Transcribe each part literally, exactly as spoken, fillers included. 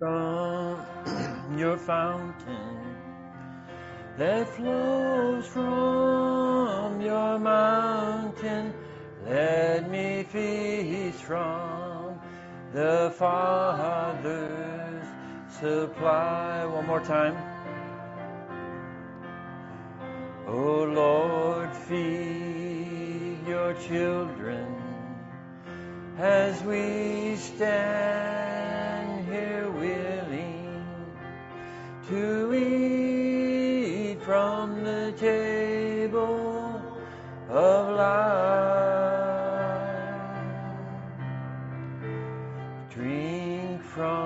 from your fountain that flows from your mountain. Let me feast from the Father's supply. One more time. Oh Lord, feed your children as we stand here willing to eat from the table of life. Drink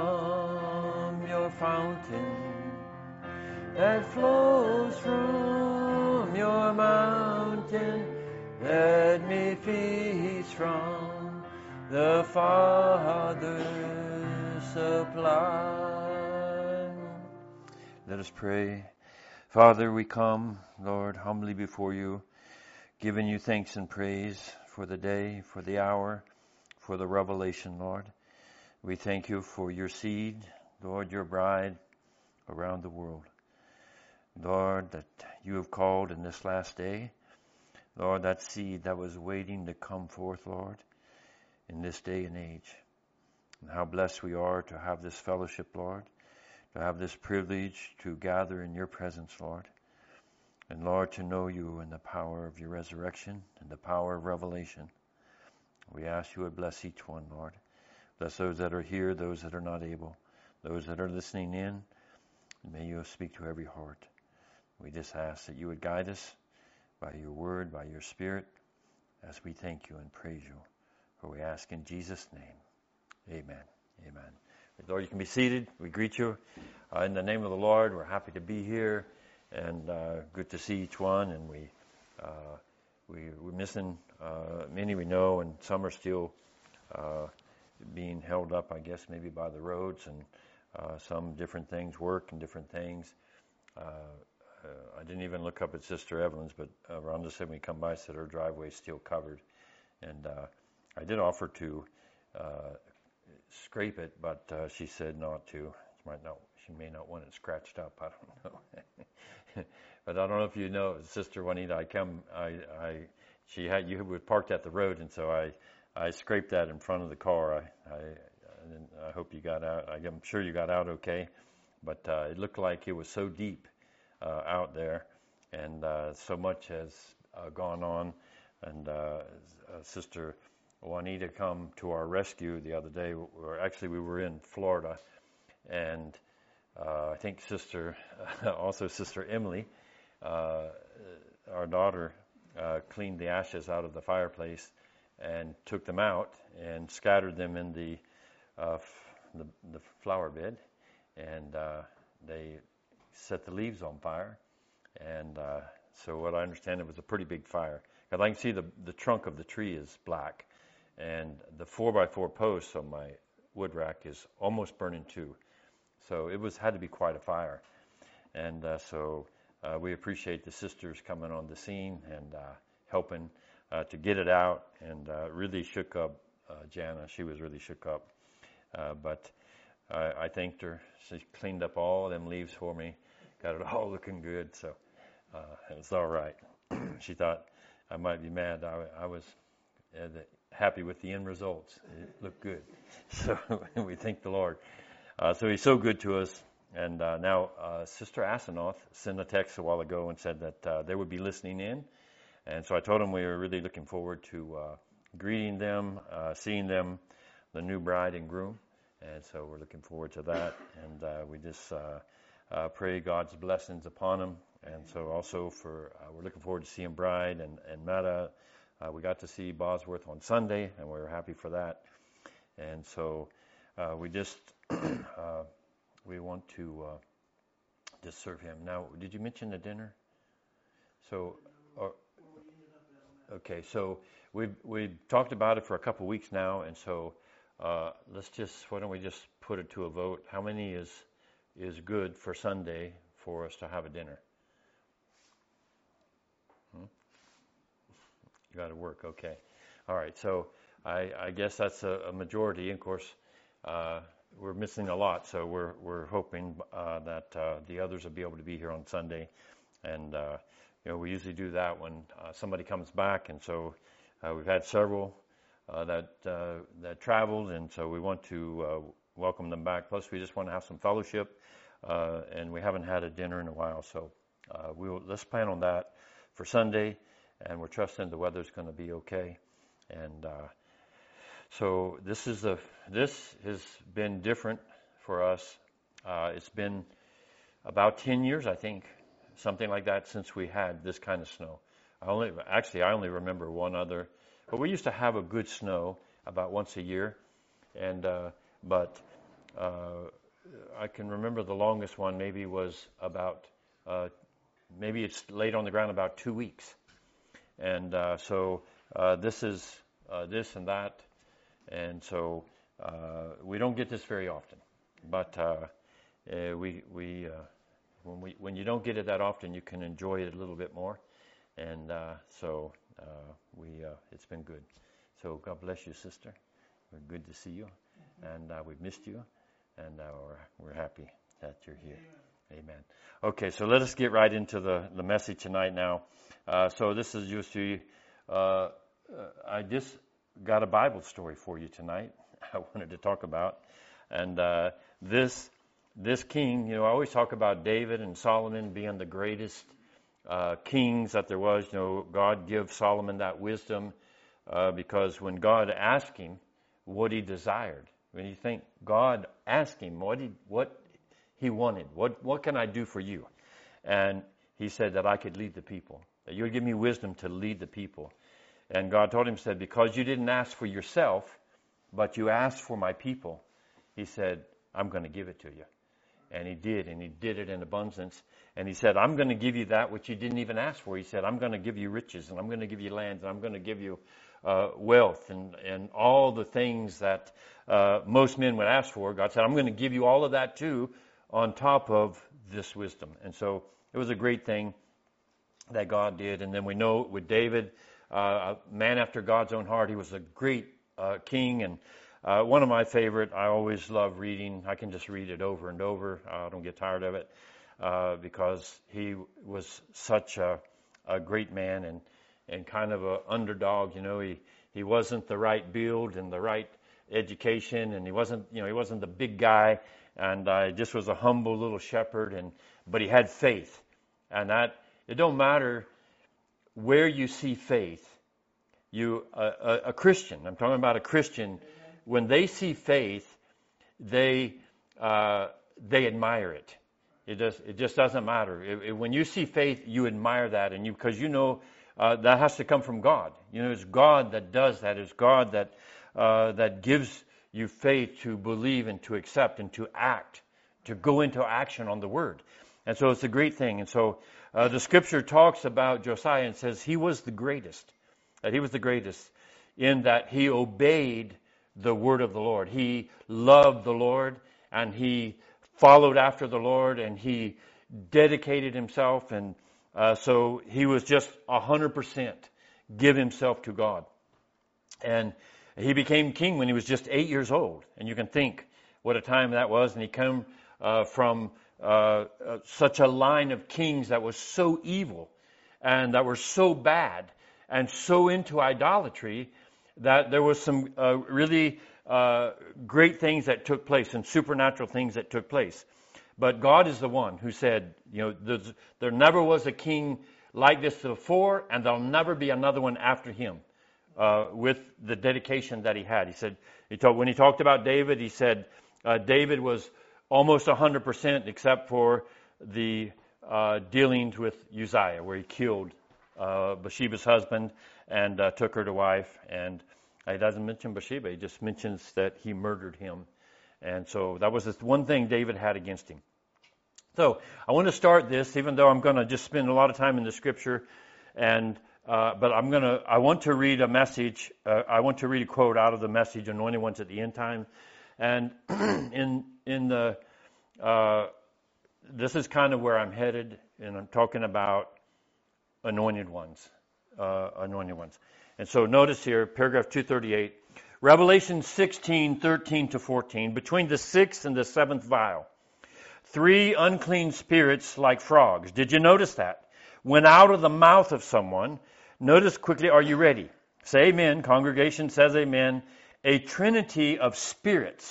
from your fountain that flows from your mountain. Let me feast from the Father's supply. Let us pray. Father, we come, Lord, humbly before you, giving you thanks and praise for the day, for the hour, for the revelation, Lord. We thank you for your seed, Lord, your bride around the world. Lord, that you have called in this last day, Lord, that seed that was waiting to come forth, Lord, in this day and age. And how blessed we are to have this fellowship, Lord, to have this privilege to gather in your presence, Lord. And Lord, to know you in the power of your resurrection and the power of revelation. We ask you would bless each one, Lord. Bless those that are here, those that are not able, those that are listening in. And may you speak to every heart. We just ask that you would guide us by your word, by your spirit, as we thank you and praise you. For we ask in Jesus' name. Amen. Amen. Lord, you can be seated. We greet you uh, in the name of the Lord. We're happy to be here, and uh, good to see each one. And we, uh, we we're missing uh, many we know, and some are still uh, being held up, I guess, maybe by the roads and uh, some different things, work and different things. Uh, uh, I didn't even look up at Sister Evelyn's, but uh, Rhonda said when we come by, said her driveway is still covered, and uh, I did offer to uh, scrape it, but uh, she said not to. She might not. She may not want it scratched up. I don't know. But I don't know if you know, Sister Juanita. I come. I. I she had you were parked at the road, and so I. I scraped that in front of the car. I. I, I hope you got out. I'm sure you got out okay, but uh, it looked like it was so deep uh, out there, and uh, so much has uh, gone on, and uh, uh, Sister Juanita come to our rescue the other day. Or actually, we were in Florida, and uh, I think Sister, also Sister Emily, uh, our daughter, uh, cleaned the ashes out of the fireplace and took them out and scattered them in the uh, f- the, the flower bed, and uh, they set the leaves on fire. And uh, so, what I understand, it was a pretty big fire. Because I can see the the trunk of the tree is black. And the four by four post on my wood rack is almost burning too. So it was had to be quite a fire. And uh, so uh, we appreciate the sisters coming on the scene and uh, helping uh, to get it out, and uh, really shook up uh, Jana. She was really shook up. Uh, but uh, I thanked her. She cleaned up all them leaves for me, got it all looking good. So uh, it was all right. She thought I might be mad. I, I was uh, the, happy with the end results. It looked good. So we thank the Lord. Uh, so he's so good to us. And uh, now uh, Sister Asanoth sent a text a while ago and said that uh, they would be listening in. And so I told them we were really looking forward to uh, greeting them, uh, seeing them, the new bride and groom. And so we're looking forward to that. And uh, we just uh, uh, pray God's blessings upon them. And so also for uh, we're looking forward to seeing Bride and, and Meta. Uh, we got to see Bosworth on Sunday, and we were happy for that. And so uh, we just uh, we want to uh, just serve him. Now, did you mention the dinner? So, or, okay, so we've we've talked about it for a couple of weeks now, and so uh, let's just why don't we just put it to a vote? How many is is good for Sunday for us to have a dinner? Hmm? You got to work, okay. All right, so I, I guess that's a, a majority. Of course, uh, we're missing a lot. So we're we're hoping uh, that uh, the others will be able to be here on Sunday, and uh, you know we usually do that when uh, somebody comes back, and so uh, we've had several uh, that uh, that traveled, and so we want to uh, welcome them back. Plus, we just want to have some fellowship, uh, and we haven't had a dinner in a while, so uh, we'll let's plan on that for Sunday, and we're trusting the weather's going to be okay, and. Uh, So this is the this has been different for us. Uh, it's been about ten years, I think, something like that, since we had this kind of snow. I only actually I only remember one other, but we used to have a good snow about once a year, and uh, but uh, I can remember the longest one maybe was about uh, maybe it's laid on the ground about two weeks, and uh, so uh, this is uh, this and that. And so uh, we don't get this very often, but uh, uh, we we uh, when we when you don't get it that often, you can enjoy it a little bit more. And uh, so uh, we uh, it's been good. So God bless you, sister. We're good to see you, and uh, we've missed you, and uh, we're we're happy that you're here. Amen. Amen. Okay, so let us get right into the the message tonight. Now, uh, so this is just to uh, uh, I just. got a Bible story for you tonight I wanted to talk about. And uh, this this king, you know, I always talk about David and Solomon being the greatest uh, kings that there was. You know, God give Solomon that wisdom uh, because when God asked him what he desired, when you think God asked him what he, what he wanted, what, what can I do for you? And he said that I could lead the people, that you would give me wisdom to lead the people. And God told him, said, because you didn't ask for yourself, but you asked for my people, he said, I'm going to give it to you. And he did, and he did it in abundance. And he said, I'm going to give you that which you didn't even ask for. He said, I'm going to give you riches, and I'm going to give you lands, and I'm going to give you uh, wealth, and, and all the things that uh, most men would ask for. God said, I'm going to give you all of that too, on top of this wisdom. And so it was a great thing that God did. And then we know with David, Uh, a man after God's own heart. He was a great uh, king, and uh, one of my favorite. I always love reading. I can just read it over and over. I don't get tired of it uh, because he was such a, a great man and and kind of an underdog. You know, he he wasn't the right build and the right education, and he wasn't you know he wasn't the big guy, and uh, just was a humble little shepherd. And but he had faith, and that it don't matter where you see faith, you a, a, a Christian, I'm talking about a Christian, when they see faith, they uh, they admire it. It just it just doesn't matter. It, it, when you see faith, you admire that, and you because you know uh, that has to come from God. You know, it's God that does that. It's God that uh, that gives you faith to believe and to accept and to act, to go into action on the Word. And so it's a great thing. And so uh, the Scripture talks about Josiah and says he was the greatest, that he was the greatest in that he obeyed the word of the Lord. He loved the Lord, and he followed after the Lord, and he dedicated himself. And uh, so he was just one hundred percent give himself to God. And he became king when he was just eight years old. And you can think what a time that was. And he came uh, from uh, uh, such a line of kings that was so evil and that were so bad and so into idolatry that there was some uh, really uh, great things that took place and supernatural things that took place. But God is the one who said, you know, there never was a king like this before, and there'll never be another one after him. Uh, with the dedication that he had. He said, he talked, when he talked about David, he said uh, David was almost one hundred percent except for the uh, dealings with Uzziah, where he killed uh, Bathsheba's husband and uh, took her to wife. And he doesn't mention Bathsheba, he just mentions that he murdered him. And so that was the one thing David had against him. So I want to start this, even though I'm going to just spend a lot of time in the scripture, and Uh, but I'm gonna. I want to read a message. Uh, I want to read a quote out of the message, "Anointed Ones at the End Time," and in in the uh, this is kind of where I'm headed, and I'm talking about anointed ones, uh, anointed ones. And so notice here, paragraph two thirty-eight: Revelation sixteen, thirteen to fourteen, between the sixth and the seventh vial, three unclean spirits like frogs. Did you notice that? Went out of the mouth of someone. Notice quickly, are you ready? Say amen. Congregation says amen. A trinity of spirits.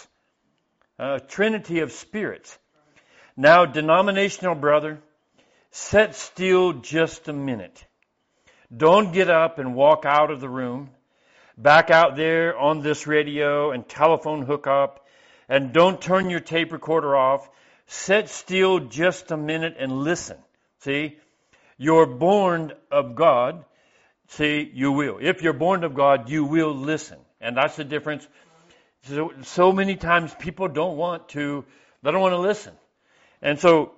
A trinity of spirits. Now, denominational brother, sit still just a minute. Don't get up and walk out of the room, back out there on this radio and telephone hookup, and don't turn your tape recorder off. Sit still just a minute and listen. See, you're born of God. See, you will. If you're born of God, you will listen. And that's the difference. So, so many times people don't want to, they don't want to listen. And so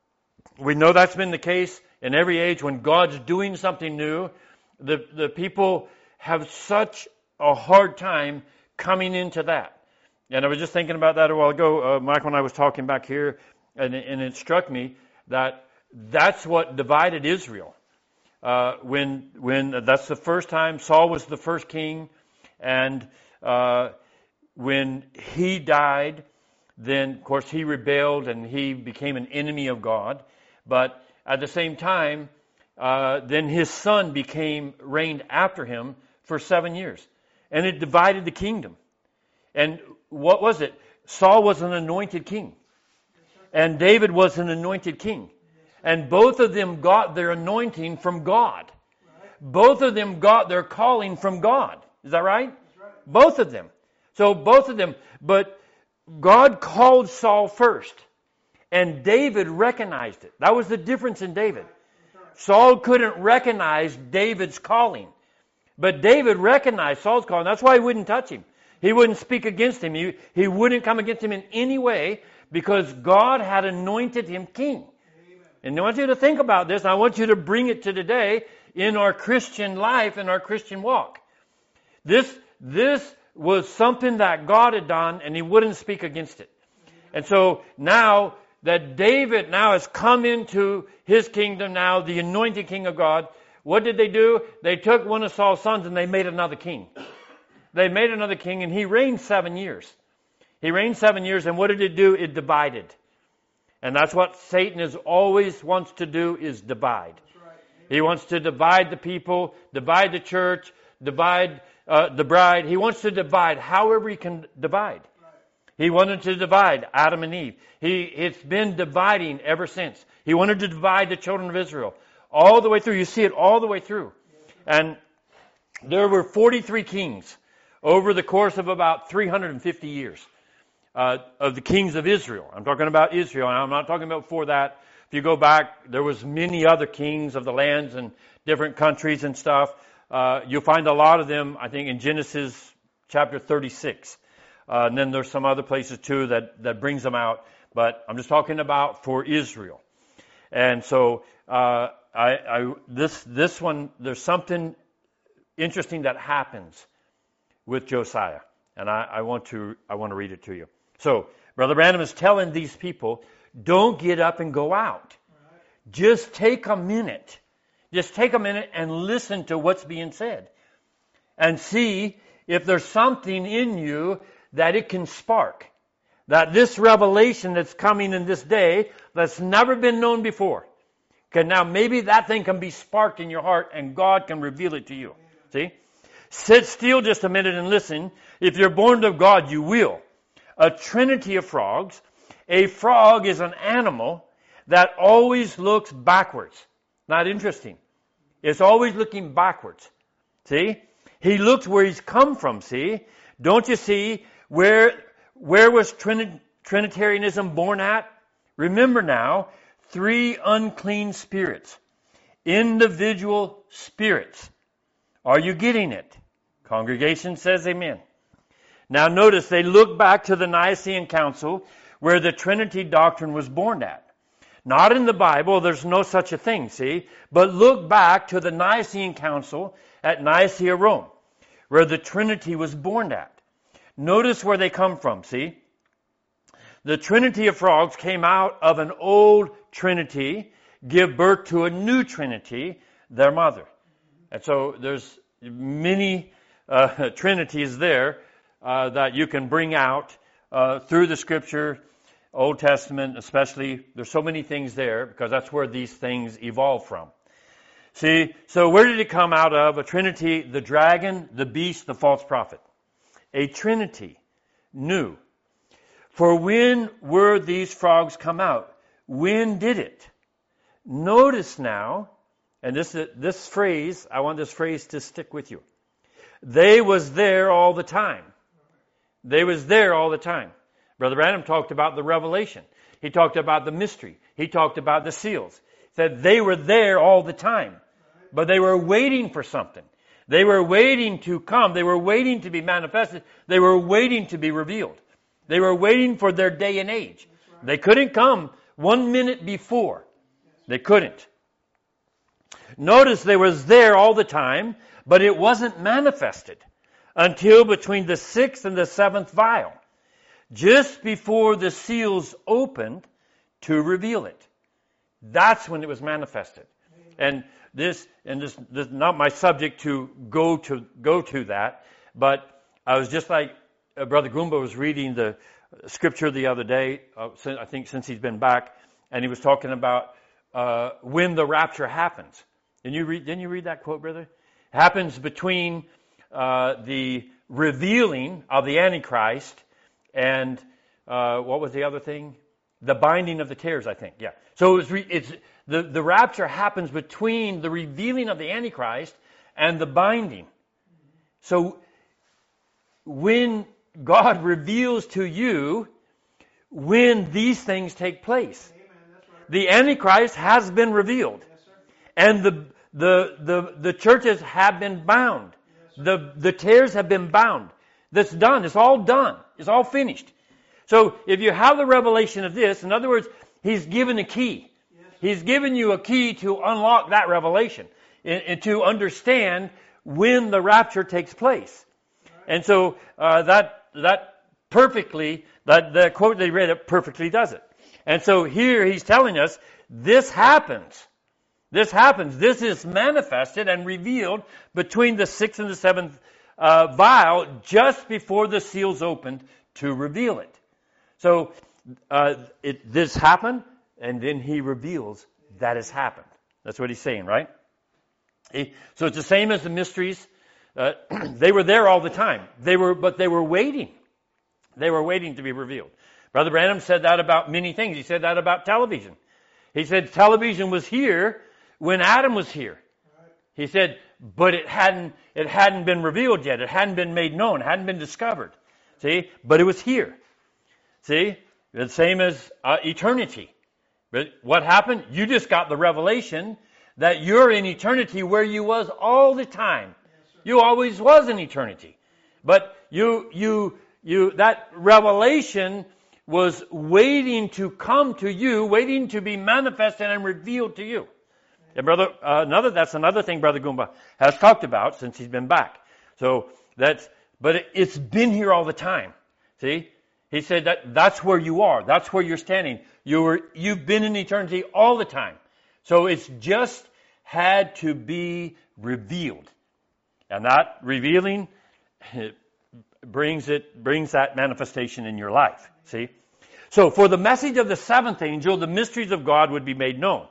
we know that's been the case in every age. When God's doing something new, the, the people have such a hard time coming into that. And I was just thinking about that a while ago, uh, Mike, when I was talking back here, and, and it struck me that that's what divided Israel. Uh, when when that's the first time Saul was the first king, and uh, when he died, then of course he rebelled and he became an enemy of God. But at the same time, uh, then his son became reigned after him for seven years, and it divided the kingdom. And what was it? Saul was an anointed king, and David was an anointed king. And both of them got their anointing from God. Both of them got their calling from God. Is that right? right? Both of them. So both of them. But God called Saul first. And David recognized it. That was the difference in David. Saul couldn't recognize David's calling. But David recognized Saul's calling. That's why he wouldn't touch him. He wouldn't speak against him. He, he wouldn't come against him in any way, because God had anointed him king. And I want you to think about this. I want you to bring it to today in our Christian life, in our Christian walk. This, this was something that God had done, and he wouldn't speak against it. And so now that David now has come into his kingdom now, the anointed king of God, what did they do? They took one of Saul's sons and they made another king. They made another king, and he reigned seven years. He reigned seven years, and what did it do? It divided. And that's what Satan is always wants to do, is divide. Right. He wants to divide the people, divide the church, divide uh, the bride. He wants to divide however he can divide. Right. He wanted to divide Adam and Eve. He, it's been dividing ever since. He wanted to divide the children of Israel all the way through. You see it all the way through. Yeah. And there were forty-three kings over the course of about three hundred fifty years. Uh, of the kings of Israel. I'm talking about Israel, and I'm not talking about before that. If you go back, there was many other kings of the lands and different countries and stuff. Uh, you'll find a lot of them, I think, in Genesis chapter thirty-six. Uh, and then there's some other places too that, that brings them out. But I'm just talking about for Israel. And so uh, I, I, this this one, there's something interesting that happens with Josiah, and I, I want to I want to read it to you. So, Brother Branham is telling these people, don't get up and go out. Just take a minute. Just take a minute and listen to what's being said. And see if there's something in you that it can spark. That this revelation that's coming in this day, that's never been known before. Okay, now maybe that thing can be sparked in your heart and God can reveal it to you. See? Sit still just a minute and listen. If you're born of God, you will. A trinity of frogs. A frog is an animal that always looks backwards. Not interesting. It's always looking backwards. See? He looks where he's come from, see? Don't you see where where was Trini- Trinitarianism born at? Remember now, three unclean spirits. Individual spirits. Are you getting it? Congregation says amen. Now notice they look back to the Nicene Council where the Trinity doctrine was born at. Not in the Bible, there's no such a thing, see? But look back to the Nicene Council at Nicaea, Rome, where the Trinity was born at. Notice where they come from, see? The Trinity of frogs came out of an old Trinity, give birth to a new Trinity, their mother. And so there's many uh, Trinities there. uh, that you can bring out uh, through the Scripture, Old Testament especially. There's so many things there because that's where these things evolve from. See, so where did it come out of? A trinity, the dragon, the beast, the false prophet. A trinity, new. For when were these frogs come out? When did it? Notice now, and this this phrase, I want this phrase to stick with you. They was there all the time. They was there all the time. Brother Branham talked about the revelation. He talked about the mystery. He talked about the seals. He said they were there all the time. But they were waiting for something. They were waiting to come. They were waiting to be manifested. They were waiting to be revealed. They were waiting for their day and age. They couldn't come one minute before. They couldn't. Notice they was there all the time, but it wasn't manifested until between the sixth and the seventh vial, just before the seals opened to reveal it. That's when it was manifested. And this, and this, this is not my subject to go to go to that, but I was just like uh, Brother Goomba was reading the scripture the other day, uh, since, I think since he's been back, and he was talking about uh, when the rapture happens. Didn't you read? Didn't you read that quote, brother? It happens between uh, the revealing of the Antichrist and uh, what was the other thing? The binding of the tares, I think. Yeah. So it's re- it's the the rapture happens between the revealing of the Antichrist and the binding. So when God reveals to you when these things take place, right. The Antichrist has been revealed, yes, and the the the the churches have been bound. Yes, the the tares have been bound. That's done. It's all done. It's all finished. So if you have the revelation of this, in other words, He's given a key. Yes. He's given you a key to unlock that revelation and, and to understand when the rapture takes place. Right. And so uh, that that perfectly, that the quote they read it perfectly does it. And so here He's telling us this happens. This happens. This is manifested and revealed between the sixth and the seventh uh, vial, just before the seals opened to reveal it. So uh, it, this happened, and then He reveals that has happened. That's what He's saying, right? He, so it's the same as the mysteries. Uh, they were there all the time. They were, but they were waiting. They were waiting to be revealed. Brother Branham said that about many things. He said that about television. He said television was here when Adam was here. He said, but it hadn't it hadn't been revealed yet. It hadn't been made known. It hadn't been discovered. See? But it was here. See? The same as uh, eternity. But what happened? You just got the revelation that you're in eternity where you was all the time. You always was in eternity. But you you you that revelation was waiting to come to you, waiting to be manifested and revealed to you. And brother, uh, another that's another thing Brother Goomba has talked about since he's been back. So that's, but it, it's been here all the time. See, he said that that's where you are. That's where you're standing. You were, you've been in eternity all the time. So it's just had to be revealed, and that revealing it brings it brings that manifestation in your life. See, so for the message of the seventh angel, the mysteries of God would be made known.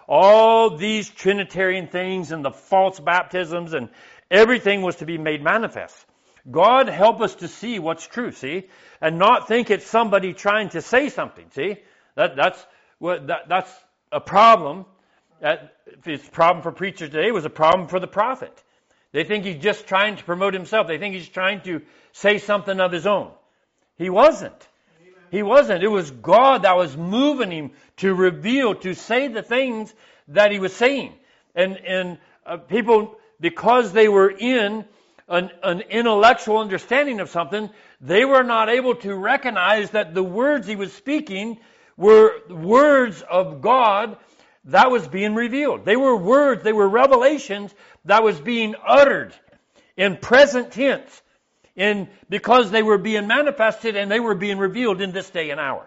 All these Trinitarian things and the false baptisms and everything was to be made manifest. God help us to see what's true, see, and not think it's somebody trying to say something, see. That that's what that, that's a problem. That if it's a problem for preachers today, it was a problem for the prophet. They think he's just trying to promote himself. They think he's trying to say something of his own. He wasn't. He wasn't. It was God that was moving him to reveal, to say the things that he was saying. And and uh, people, because they were in an, an intellectual understanding of something, they were not able to recognize that the words he was speaking were words of God that was being revealed. They were words, they were revelations that was being uttered in present tense. In, because they were being manifested and they were being revealed in this day and hour.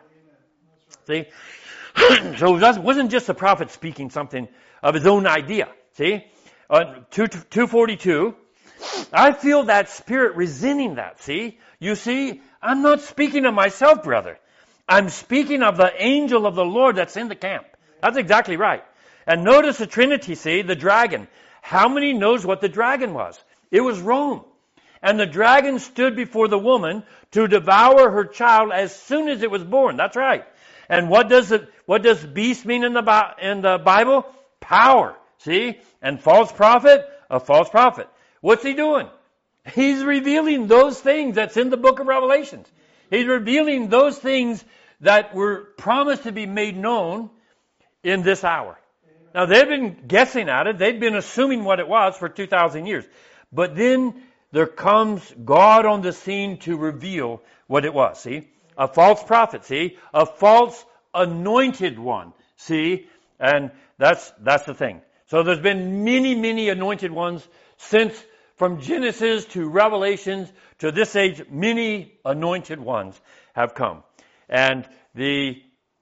See? So it wasn't just the prophet speaking something of his own idea. See? Uh, two forty-two. I feel that spirit resenting that. See? You see, I'm not speaking of myself, brother. I'm speaking of the angel of the Lord that's in the camp. That's exactly right. And notice the Trinity, see, the dragon. How many knows what the dragon was? It was Rome. And the dragon stood before the woman to devour her child as soon as it was born. That's right. And what does it, what does beast mean in the, in the Bible? Power. See? And false prophet? A false prophet. What's he doing? He's revealing those things that's in the book of Revelations. He's revealing those things that were promised to be made known in this hour. Now, they've been guessing at it. They've been assuming what it was for two thousand years. But then there comes God on the scene to reveal what it was, see? A false prophet, see? A false anointed one, see? And that's that's the thing. So there's been many, many anointed ones since from Genesis to Revelations to this age, many anointed ones have come. And the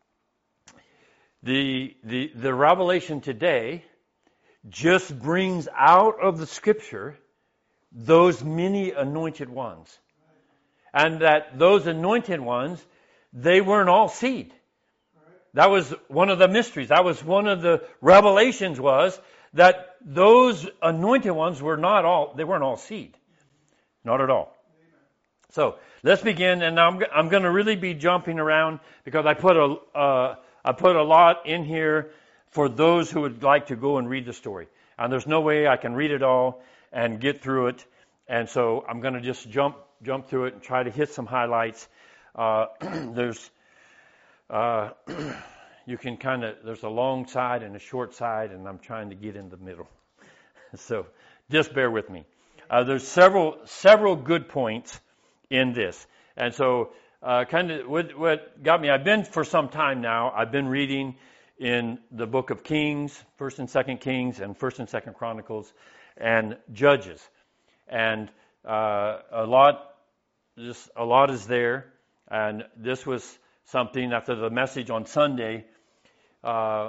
the the the revelation today just brings out of the scripture those many anointed ones. And that those anointed ones, they weren't all seed. That was one of the mysteries. That was one of the revelations, was that those anointed ones were not all, they weren't all seed. Not at all. So let's begin, and I'm I'm going to really be jumping around because I put a uh, I put a lot in here for those who would like to go and read the story. And there's no way I can read it all and get through it, and so I'm going to just jump jump through it and try to hit some highlights. Uh, there's uh, you can kind of there's a long side and a short side, and I'm trying to get in the middle. So just bear with me. Uh, there's several several good points in this, and so uh, kind of what, what got me. I've been for some time now. I've been reading in the book of Kings, First and Second Kings, and First and Second Chronicles, and Judges, and uh, a lot. Just a lot is there, and this was something after the message on Sunday. Uh,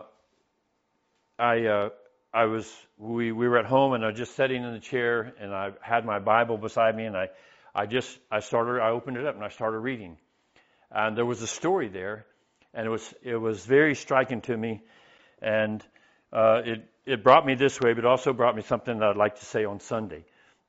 I uh, I was we we were at home, and I was just sitting in the chair, and I had my Bible beside me, and I I just I started I opened it up and I started reading, and there was a story there, and it was it was very striking to me, and uh, it it brought me this way, but also brought me something that I'd like to say on Sunday,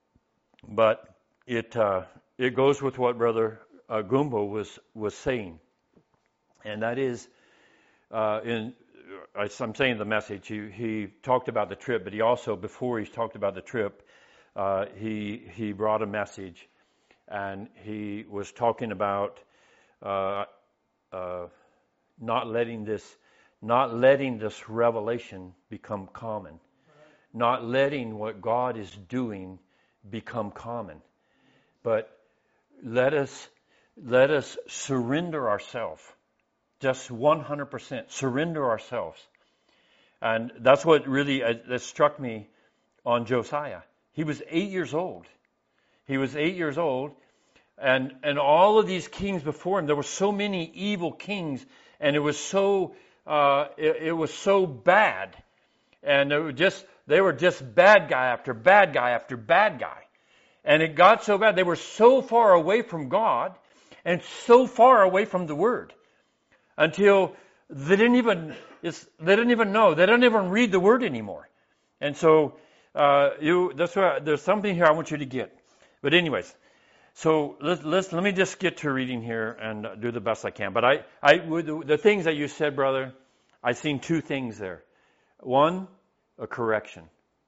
but it. Uh, It goes with what Brother uh, Gumbo was was saying, and that is, uh, in I'm saying the message. He he talked about the trip, but he also, before he talked about the trip, uh, he he brought a message, and he was talking about uh, uh, not letting this not letting this revelation become common, not letting what God is doing become common, but Let us let us surrender ourselves, just one hundred percent surrender ourselves, and that's what really uh, that struck me on Josiah. He was eight years old. He was eight years old, and and all of these kings before him. There were so many evil kings, and it was so uh, it, it was so bad, and it was just they were just bad guy after bad guy after bad guy. And it got so bad. They were so far away from God and so far away from the Word until they didn't even it's, they didn't even know. They didn't even read the Word anymore. And so uh, you that's why there's something here I want you to get. But anyways, so let's, let's let me just get to reading here and do the best I can. But I I the, the things that you said, brother, I seen two things there. One, a correction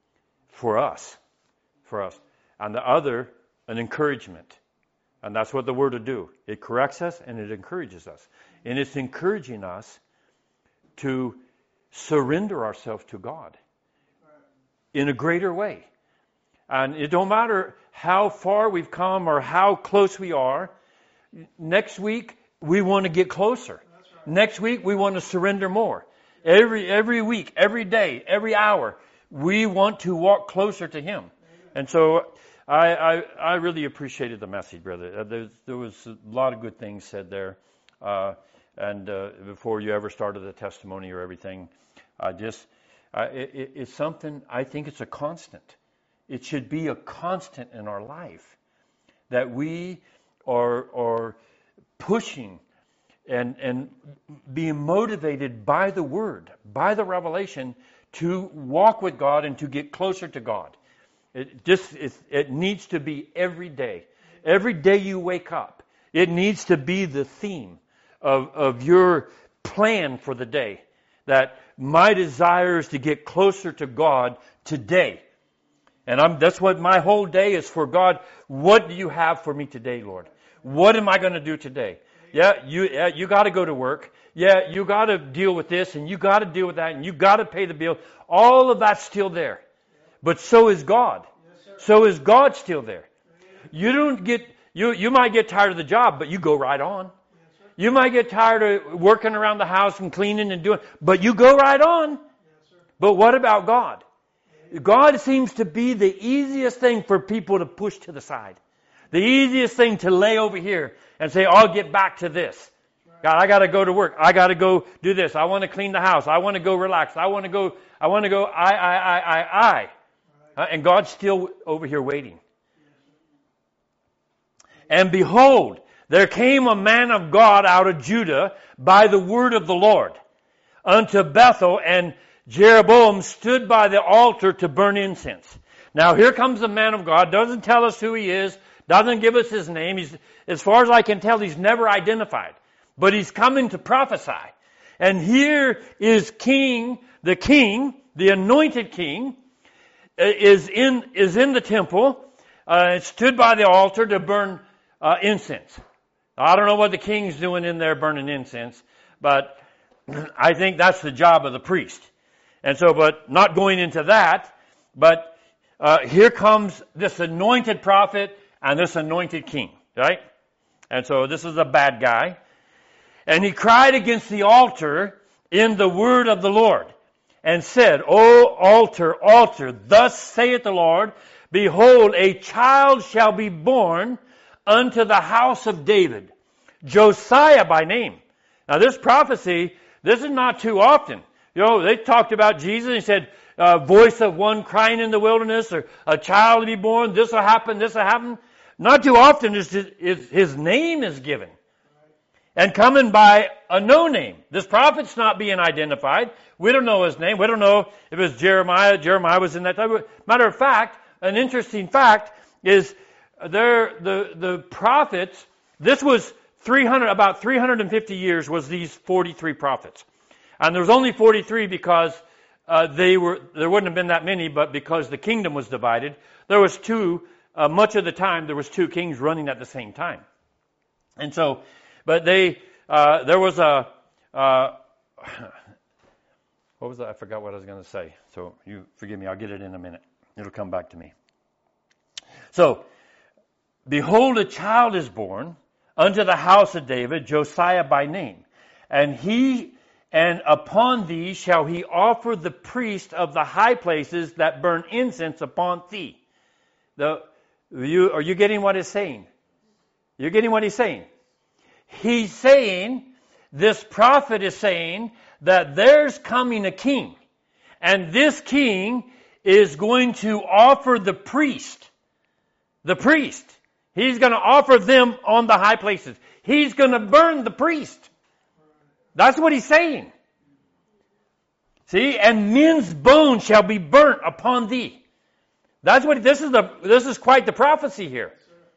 for us, for us. And the other, an encouragement. And that's what the Word will do. It corrects us and it encourages us. And it's encouraging us to surrender ourselves to God in a greater way. And it don't matter how far we've come or how close we are. Next week, we want to get closer. Right. Next week, we want to surrender more. Every every week, every day, every hour, we want to walk closer to Him. And so I, I, I really appreciated the message, brother. There, there was a lot of good things said there. Uh, and uh, before you ever started the testimony or everything, I just, uh, it, it's something, I think it's a constant. It should be a constant in our life that we or or pushing and and being motivated by the Word, by the revelation, to walk with God and to get closer to God. It just it, it needs to be every day. Every day you wake up, it needs to be the theme of, of your plan for the day. That my desire is to get closer to God today. And I'm, that's what my whole day is for. God, what do you have for me today, Lord? What am I going to do today? Yeah, you yeah, you got to go to work. Yeah, you got to deal with this, and you got to deal with that, and you got to pay the bill. All of that's still there. But so is God. So is God still there. You don't get you you might get tired of the job, but you go right on. You might get tired of working around the house and cleaning and doing, but you go right on. But what about God? God seems to be the easiest thing for people to push to the side. The easiest thing to lay over here and say, I'll get back to this. God, I got to go to work. I got to go do this. I want to clean the house. I want to go relax. I want to go, I want to go, I, I, I, I, I. Uh, and God's still over here waiting. And behold, there came a man of God out of Judah by the word of the Lord unto Bethel, and Jeroboam stood by the altar to burn incense. Now here comes the man of God, doesn't tell us who he is, doesn't give us his name. He's, as far as I can tell, he's never identified. But he's coming to prophesy. And here is King, the king, the anointed king, is in, is in the temple, uh, stood by the altar to burn uh, incense. I don't know what the king's doing in there burning incense, but I think that's the job of the priest. And so, but not going into that, but uh, here comes this anointed prophet and this anointed king, right? And so this is a bad guy. And he cried against the altar in the word of the Lord and said, O altar, altar, thus saith the Lord, behold, a child shall be born unto the house of David, Josiah by name. Now this prophecy, this is not too often. You know, they talked about Jesus. He said, uh, voice of one crying in the wilderness, or a child to be born, this will happen, this will happen. Not too often is his, is his name is given. And coming by a no name. This prophet's not being identified. We don't know his name. We don't know if it was Jeremiah. Jeremiah was in that time. Matter of fact, an interesting fact is there the the prophets, this was three hundred, about three hundred fifty years was these forty-three prophets. And there was only forty-three because uh, they were there wouldn't have been that many, but because the kingdom was divided, there was two, uh, much of the time there was two kings running at the same time. And so, but they, uh, there was a, uh, what was that? I forgot what I was going to say. So you forgive me, I'll get it in a minute. It'll come back to me. So, behold, a child is born unto the house of David, Josiah by name. And he, and upon thee shall he offer the priest of the high places that burn incense upon thee. The, you, are you getting what he's saying? You're getting what he's saying? He's saying, this prophet is saying that there's coming a king. And this king is going to offer the priest. The priest. He's going to offer them on the high places. He's going to burn the priest. That's what he's saying. See, and men's bones shall be burnt upon thee. That's what, this is the, this is quite the prophecy here.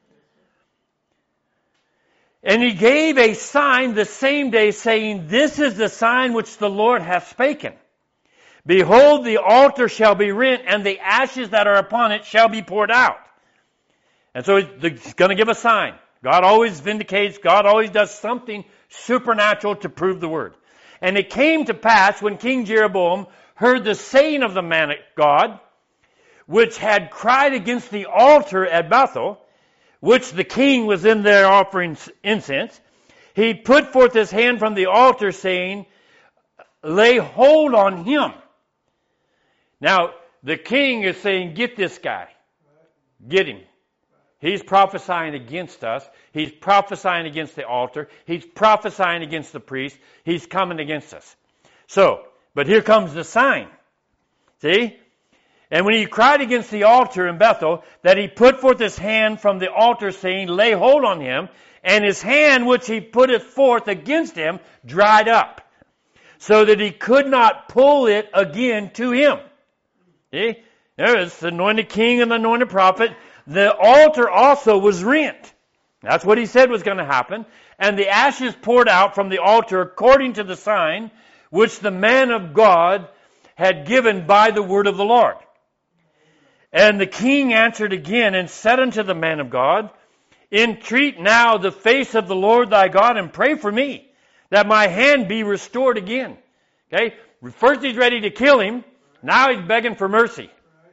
And he gave a sign the same day, saying, this is the sign which the Lord hath spoken. Behold, the altar shall be rent, and the ashes that are upon it shall be poured out. And so he's going to give a sign. God always vindicates, God always does something supernatural to prove the word. And it came to pass when King Jeroboam heard the saying of the man of God, which had cried against the altar at Bethel, which the king was in there offering incense, he put forth his hand from the altar, saying, lay hold on him. Now, the king is saying, get this guy. Get him. He's prophesying against us. He's prophesying against the altar. He's prophesying against the priest. He's coming against us. So, but here comes the sign. See? And when he cried against the altar in Bethel, that he put forth his hand from the altar, saying, lay hold on him, and his hand which he putteth forth against him dried up, so that he could not pull it again to him. See? There is the anointed king and the anointed prophet. The altar also was rent. That's what he said was going to happen. And the ashes poured out from the altar according to the sign which the man of God had given by the word of the Lord. And the king answered again and said unto the man of God, entreat now the face of the Lord thy God and pray for me, that my hand be restored again. Okay? First he's ready to kill him. Now he's begging for mercy.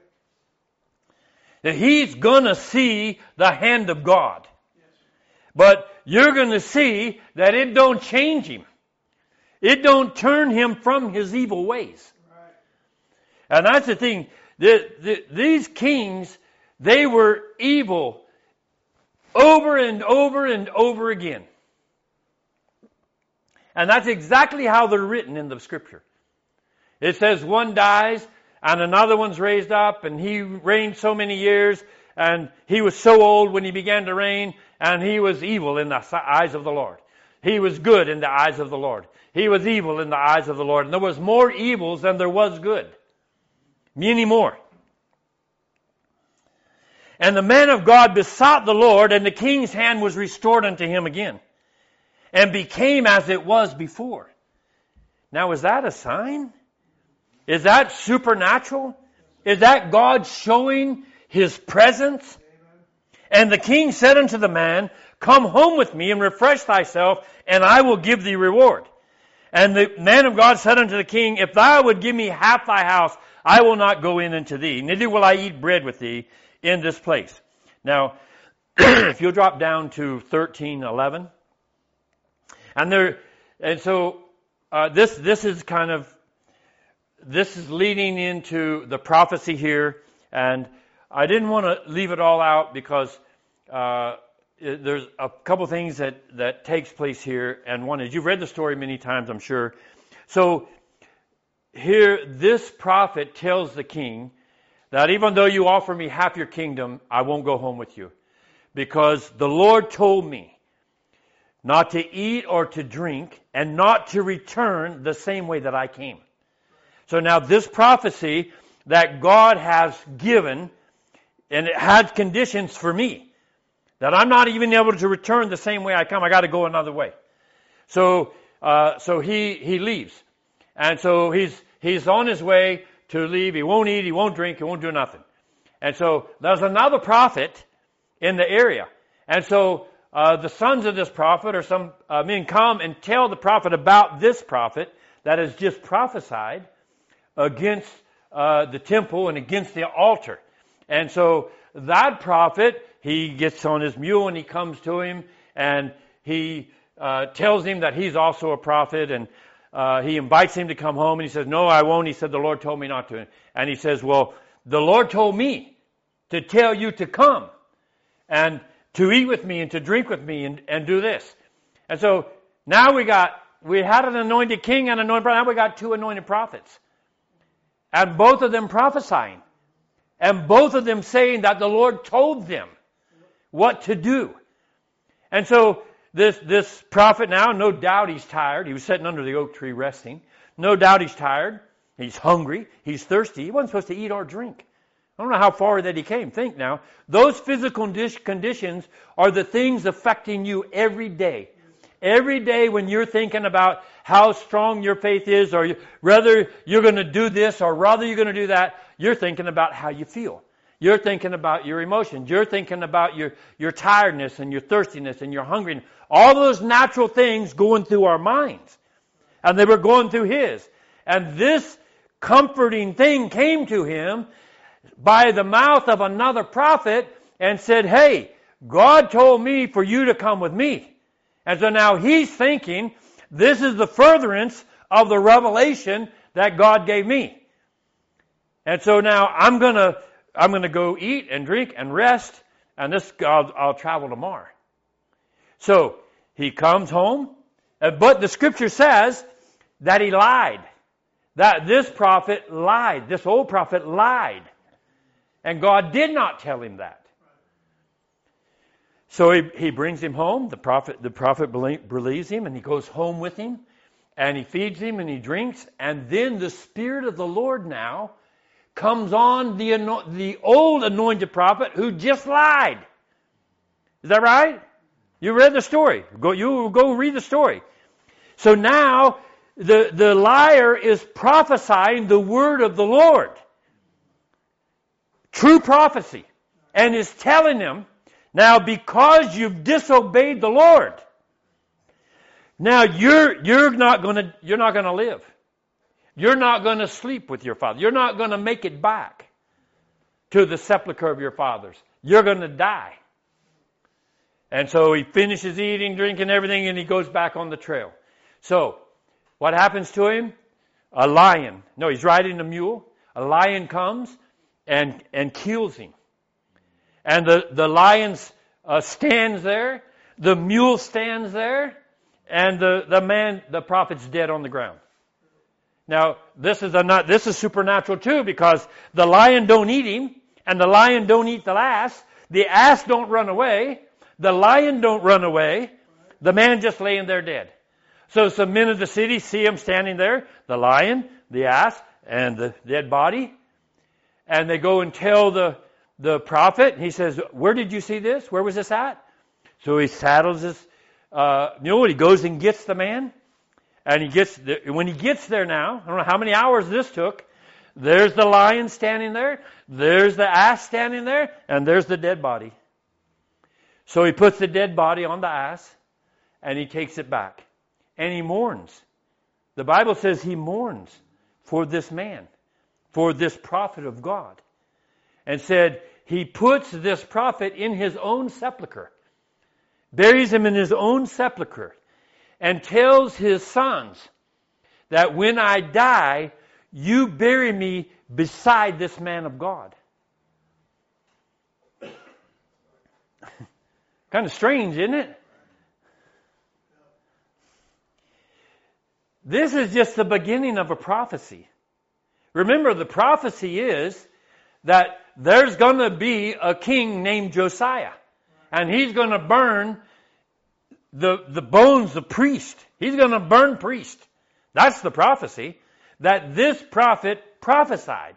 That he's going to see the hand of God. But you're going to see that it don't change him. It don't turn him from his evil ways. And that's the thing. The, the, these kings, they were evil over and over and over again. And that's exactly how they're written in the Scripture. It says one dies and another one's raised up, and he reigned so many years, and he was so old when he began to reign, and he was evil in the eyes of the Lord. He was good in the eyes of the Lord. He was evil in the eyes of the Lord. And there was more evils than there was good. Many more. And the man of God besought the Lord, and the king's hand was restored unto him again, and became as it was before. Now, is that a sign? Is that supernatural? Is that God showing His presence? And the king said unto the man, come home with me and refresh thyself, and I will give thee reward. And the man of God said unto the king, if thou would give me half thy house, I will not go in unto thee, neither will I eat bread with thee in this place. Now, if you'll drop down to thirteen eleven, and there, and so uh, this this is kind of this is leading into the prophecy here, and I didn't want to leave it all out because uh, it, there's a couple things that that takes place here, and one is you've read the story many times, I'm sure. So here, this prophet tells the king that even though you offer me half your kingdom, I won't go home with you. Because the Lord told me not to eat or to drink and not to return the same way that I came. So now this prophecy that God has given, and it has conditions for me, that I'm not even able to return the same way I come. I got to go another way. So, uh, so he, he leaves. And so he's, he's on his way to leave. He won't eat, he won't drink, he won't do nothing. And so there's another prophet in the area. And so uh, the sons of this prophet or some uh, men come and tell the prophet about this prophet that has just prophesied against uh, the temple and against the altar. And so that prophet, he gets on his mule and he comes to him and he uh, tells him that he's also a prophet, and Uh, he invites him to come home, and he says, no, I won't. He said, the Lord told me not to. And he says, well, the Lord told me to tell you to come and to eat with me and to drink with me and, and do this. And so now we got, we had an anointed king and an anointed prophet. Now we got two anointed prophets. And both of them prophesying. And both of them saying that the Lord told them what to do. And so This this prophet now, no doubt he's tired. He was sitting under the oak tree resting. No doubt he's tired. He's hungry. He's thirsty. He wasn't supposed to eat or drink. I don't know how far that he came. Think now. Those physical conditions are the things affecting you every day. Every day when you're thinking about how strong your faith is, or whether you're going to do this or whether you're going to do that, you're thinking about how you feel. You're thinking about your emotions. You're thinking about your, your tiredness and your thirstiness and your hungeriness. All those natural things going through our minds. And they were going through his. And this comforting thing came to him by the mouth of another prophet and said, hey, God told me for you to come with me. And so now he's thinking, this is the furtherance of the revelation that God gave me. And so now I'm going to I'm going to go eat and drink and rest, and this I'll, I'll travel tomorrow. So he comes home, but the scripture says that he lied. That this prophet lied. This old prophet lied. And God did not tell him that. So he, he brings him home. The prophet, the prophet believes him, and he goes home with him, and he feeds him, and he drinks. And then the Spirit of the Lord now comes on the, the old anointed prophet who just lied. Is that right? You read the story. Go, you go read the story. So now the, the liar is prophesying the word of the Lord. True prophecy. And is telling him, now because you've disobeyed the Lord, now you're you're not gonna you're not gonna live. You're not gonna sleep with your father. You're not gonna make it back to the sepulcher of your fathers. You're gonna die. And so he finishes eating, drinking, everything, and he goes back on the trail. So, what happens to him? A lion. No, he's riding a mule. A lion comes and and kills him. And the, the lion uh, stands there, the mule stands there, and the, the man, the prophet's dead on the ground. Now, this is a not this is supernatural too, because the lion don't eat him, and the lion don't eat the ass. The ass don't run away. The lion don't run away. The man just laying there dead. So some men of the city see him standing there, the lion, the ass, and the dead body, and they go and tell the The prophet. He says, where did you see this? Where was this at? So he saddles his uh, mule. He goes and gets the man. And he gets the, when he gets there now, I don't know how many hours this took, there's the lion standing there, there's the ass standing there, and there's the dead body. So he puts the dead body on the ass, and he takes it back. And he mourns. The Bible says he mourns for this man, for this prophet of God. And said, he puts this prophet in his own sepulcher, buries him in his own sepulcher, and tells his sons that when I die, you bury me beside this man of God. Kind of strange, isn't it? This is just the beginning of a prophecy. Remember, the prophecy is that there's going to be a king named Josiah. And he's going to burn the, the bones of priest. He's going to burn priest. That's the prophecy that this prophet prophesied.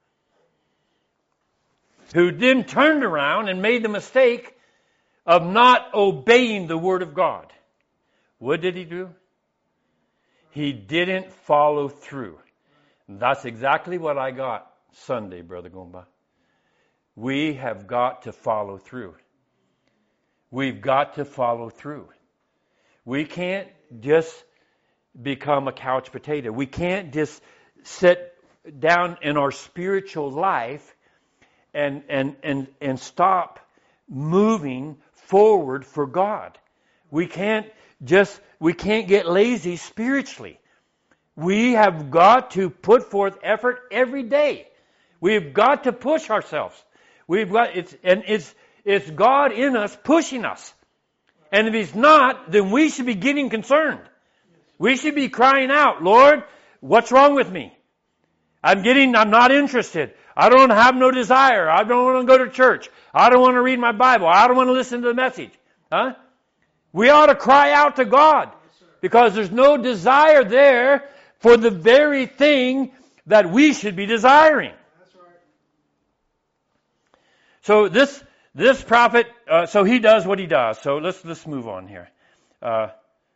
Who then turned around and made the mistake of not obeying the word of God. What did he do? He didn't follow through. And that's exactly what I got Sunday, Brother Gomba. We have got to follow through. We've got to follow through. We can't just become a couch potato. We can't just sit down in our spiritual life and and and and stop moving forward for God. We can't just we can't get lazy spiritually. We have got to put forth effort every day. We've got to push ourselves. We've got it's and it's it's God in us pushing us. And if He's not, then we should be getting concerned. We should be crying out, Lord, what's wrong with me? I'm getting, I'm not interested. I don't have no desire. I don't want to go to church. I don't want to read my Bible. I don't want to listen to the message. Huh? We ought to cry out to God because there's no desire there for the very thing that we should be desiring. That's right. So this this prophet, uh, so he does what he does. So let's let's move on here. Uh,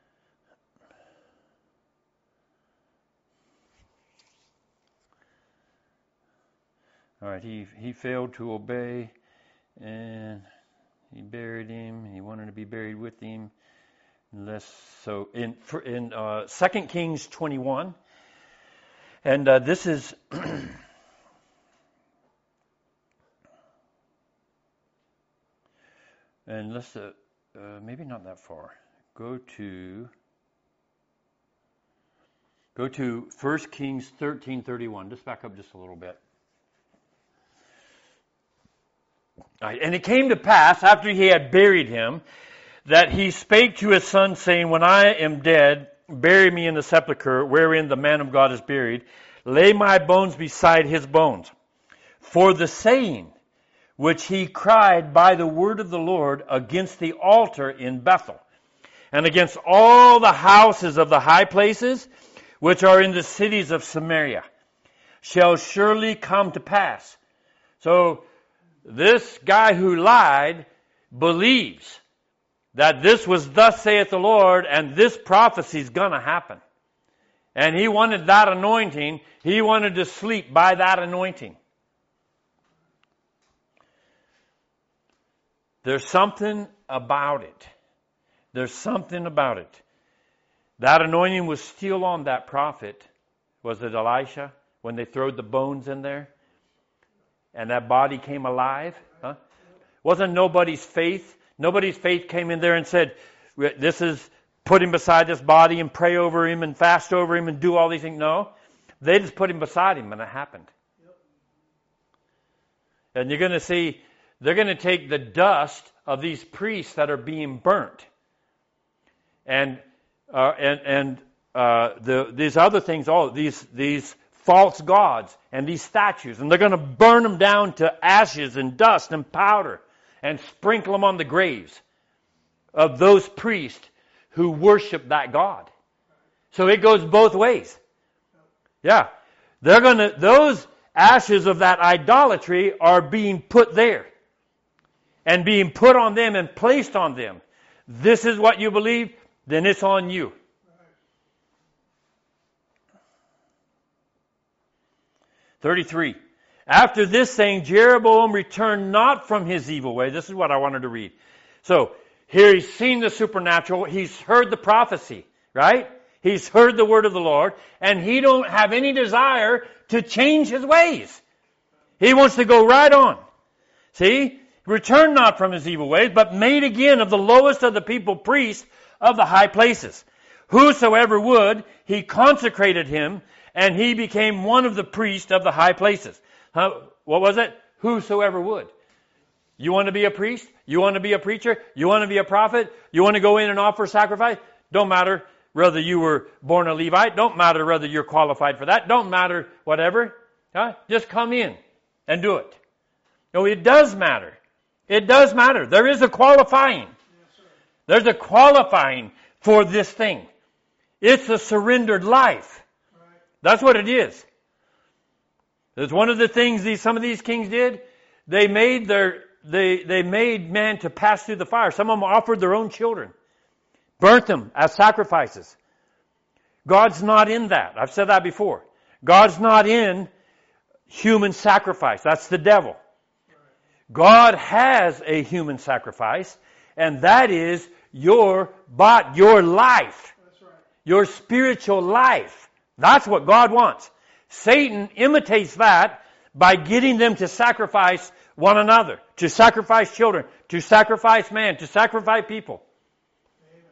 all right, he he failed to obey, and he buried him. He wanted to be buried with him. Unless so, in in uh, Second Kings twenty-one, and uh, this is. And let's, uh, uh, maybe not that far. Go to, go to First Kings thirteen thirty-one. Just back up just a little bit. All right. And it came to pass, after he had buried him, that he spake to his son, saying, When I am dead, bury me in the sepulchre wherein the man of God is buried. Lay my bones beside his bones. for the saying which he cried by the word of the Lord against the altar in Bethel, and against all the houses of the high places which are in the cities of Samaria, shall surely come to pass. So this guy who lied believes that this was thus saith the Lord, and this prophecy is going to happen. And he wanted that anointing. He wanted to sleep by that anointing. There's something about it. There's something about it. That anointing was still on that prophet. Was it Elisha? When they throwed the bones in there? And that body came alive? Huh? Wasn't nobody's faith? Nobody's faith came in there and said, this is, put him beside this body and pray over him and fast over him and do all these things. No. They just put him beside him and it happened. And you're going to see, they're going to take the dust of these priests that are being burnt. And uh, and and uh, the these other things, all these these false gods and these statues, and they're going to burn them down to ashes and dust and powder, and sprinkle them on the graves of those priests who worship that god. So it goes both ways. Yeah, they're going to those ashes of that idolatry are being put there, and being put on them and placed on them. This is what you believe. Then it's on you. thirty-three. After this saying, Jeroboam returned not from his evil way. This is what I wanted to read. So, here he's seen the supernatural. He's heard the prophecy, right? He's heard the word of the Lord. And he don't have any desire to change his ways. He wants to go right on. See? Returned not from his evil ways, but made again of the lowest of the people priests of the high places. Whosoever would, he consecrated him, and he became one of the priests of the high places. Huh? What was it? Whosoever would. You want to be a priest? You want to be a preacher? You want to be a prophet? You want to go in and offer sacrifice? Don't matter whether you were born a Levite. Don't matter whether you're qualified for that. Don't matter whatever. Huh? Just come in and do it. No, it does matter. It does matter. There is a qualifying. There's a qualifying for this thing. It's a surrendered life. That's what it is. It's one of the things these some of these kings did. They made their they they made man to pass through the fire. Some of them offered their own children, burnt them as sacrifices. God's not in that. I've said that before. God's not in human sacrifice. That's the devil. God has a human sacrifice, and that is your body, your life. That's right. Your spiritual life. That's what God wants. Satan imitates that by getting them to sacrifice one another, to sacrifice children, to sacrifice man, to sacrifice people. Amen.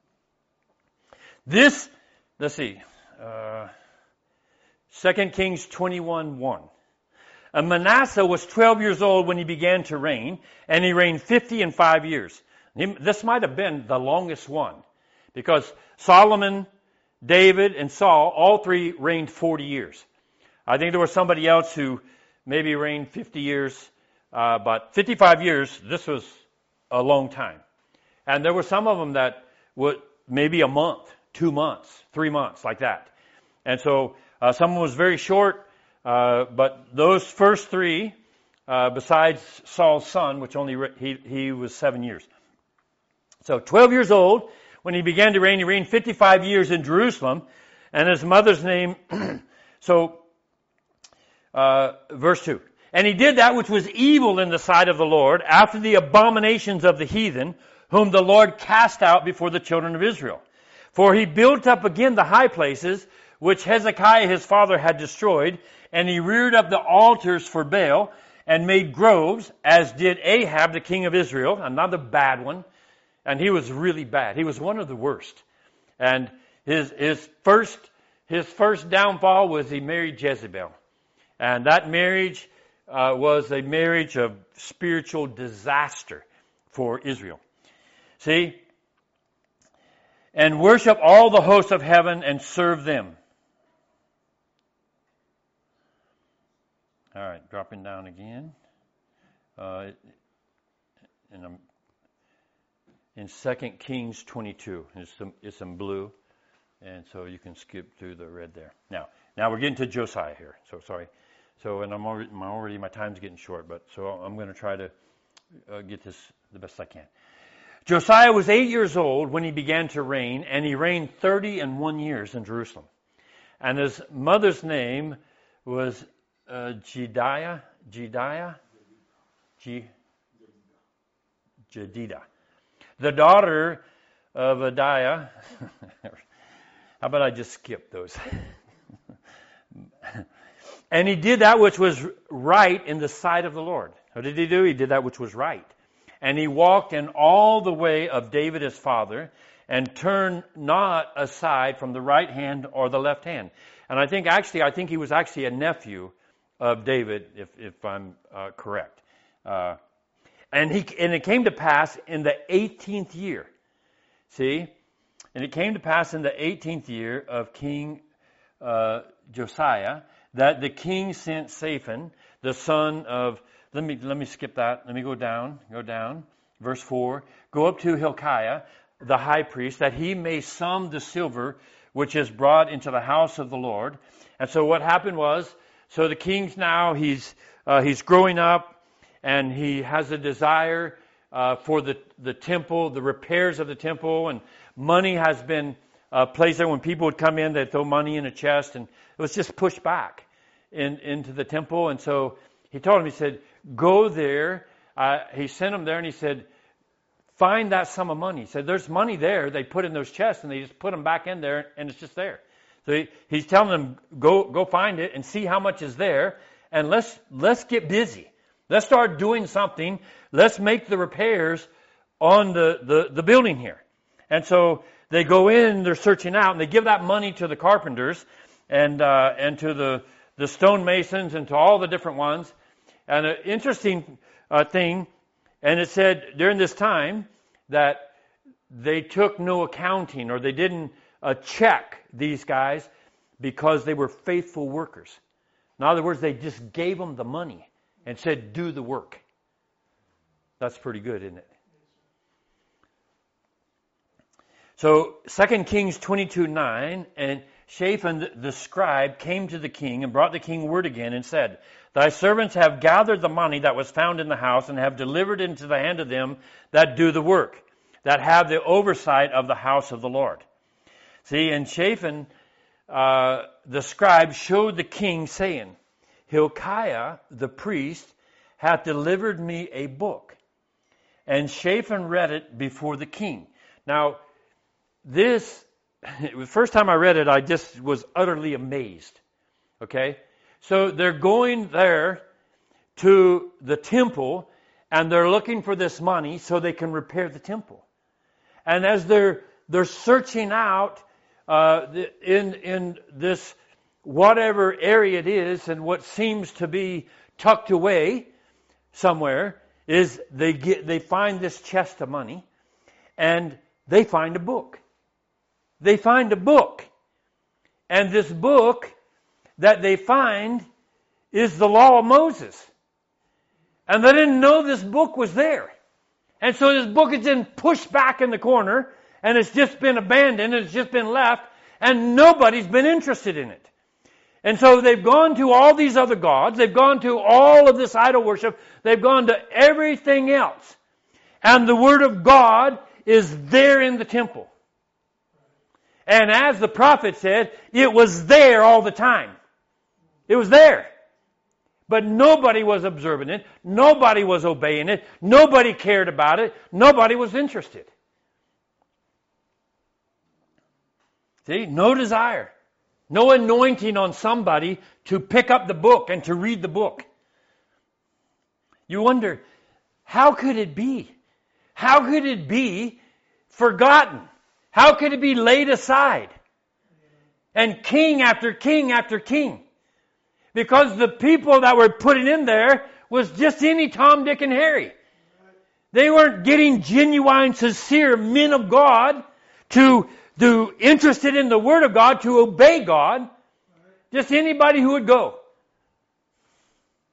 This, let's see, uh, Second Kings twenty-one one. And Manasseh was twelve years old when he began to reign, and he reigned fifty and five years. He, this might have been the longest one, because Solomon, David, and Saul, all three reigned forty years. I think there was somebody else who maybe reigned fifty years, uh, but fifty-five years, this was a long time. And there were some of them that would maybe a month, two months, three months, like that. And so uh, some was very short. Uh, but those first three, uh, besides Saul's son, which only re- he he was seven years. So twelve years old when he began to reign. He reigned fifty-five years in Jerusalem, and his mother's name. so, uh, verse two. And he did that which was evil in the sight of the Lord, after the abominations of the heathen, whom the Lord cast out before the children of Israel. For he built up again the high places which Hezekiah his father had destroyed. And he reared up the altars for Baal and made groves, as did Ahab, the king of Israel, another bad one. And he was really bad. He was one of the worst. And his his first his first downfall was he married Jezebel. And that marriage uh, was a marriage of spiritual disaster for Israel. See? And worship all the hosts of heaven and serve them. All right, dropping down again. Uh, and I'm in Second Kings twenty-two. It's, some, it's in blue, and so you can skip through the red there. Now, now we're getting to Josiah here. So sorry. So, and I'm already, I'm already my time's getting short, but so I'm going to try to uh, get this the best I can. Josiah was eight years old when he began to reign, and he reigned thirty and one years in Jerusalem. And his mother's name was uh, Jedidah, Jedidah, G, Jedidah, the daughter of Adiah. How about I just skip those? And he did that which was right in the sight of the Lord. What did he do? He did that which was right. And he walked in all the way of David his father, and turned not aside from the right hand or the left hand. And I think actually, I think he was actually a nephew of David, if if I'm uh, correct. Uh, and he and it came to pass in the eighteenth year. See, and it came to pass in the eighteenth year of King uh, Josiah that the king sent Shaphan, the son of. Let me let me skip that. Let me go down. Go down. Verse four. Go up to Hilkiah, the high priest, that he may sum the silver which is brought into the house of the Lord. And so what happened was, so the king's now, he's uh, he's growing up, and he has a desire uh, for the, the temple, the repairs of the temple, and money has been uh, placed there. When people would come in, they'd throw money in a chest, and it was just pushed back in, into the temple. And so he told him, he said, go there. Uh, he sent him there, and he said, find that sum of money. He said, there's money there. They put in those chests, and they just put them back in there, and it's just there. So he, he's telling them, go go find it and see how much is there, and let's let's get busy. Let's start doing something. Let's make the repairs on the, the, the building here. And so they go in, they're searching out, and they give that money to the carpenters and uh, and to the, the stonemasons and to all the different ones. And an interesting uh, thing, and it said during this time that they took no accounting, or they didn't uh, check these guys because they were faithful workers. In other words, they just gave them the money and said, do the work. That's pretty good, isn't it? So Second Kings twenty-two nine, and Shaphan the scribe came to the king and brought the king word again and said, thy servants have gathered the money that was found in the house and have delivered into the hand of them that do the work, that have the oversight of the house of the Lord. See, and Shaphan uh, the scribe showed the king, saying, Hilkiah the priest hath delivered me a book. And Shaphan read it before the king. Now, this, the first time I read it, I just was utterly amazed. Okay? So they're going there to the temple, and they're looking for this money so they can repair the temple. And as they're they're searching out uh, in in this whatever area it is, and what seems to be tucked away somewhere, is they get they find this chest of money, and they find a book. They find a book, and this book that they find is the law of Moses. And they didn't know this book was there. And so this book has been pushed back in the corner, and it's just been abandoned, and it's just been left, and nobody's been interested in it. And so they've gone to all these other gods, they've gone to all of this idol worship, they've gone to everything else. And the Word of God is there in the temple. And as the prophet said, it was there all the time. It was there. But nobody was observing it. Nobody was obeying it. Nobody cared about it. Nobody was interested. See, no desire. No anointing on somebody to pick up the book and to read the book. You wonder, how could it be? How could it be forgotten? How could it be laid aside? And king after king after king. Because the people that were putting in there was just any Tom, Dick, and Harry. They weren't getting genuine, sincere men of God to, to interested in the Word of God, to obey God. Just anybody who would go.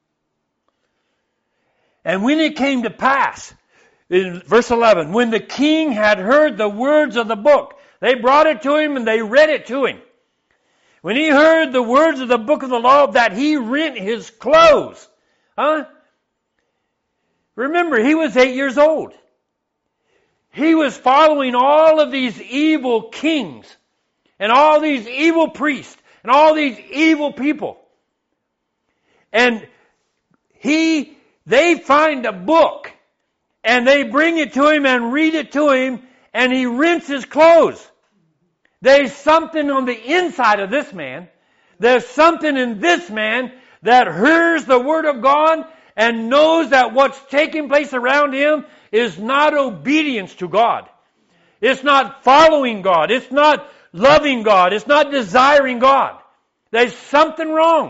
And when it came to pass, in verse eleven, when the king had heard the words of the book, they brought it to him and they read it to him. When he heard the words of the book of the law, that he rent his clothes. Huh? Remember, he was eight years old. He was following all of these evil kings and all these evil priests and all these evil people. And he, they find a book and they bring it to him and read it to him, and he rents his clothes. There's something on the inside of this man. There's something in this man that hears the Word of God and knows that what's taking place around him is not obedience to God. It's not following God. It's not loving God. It's not desiring God. There's something wrong.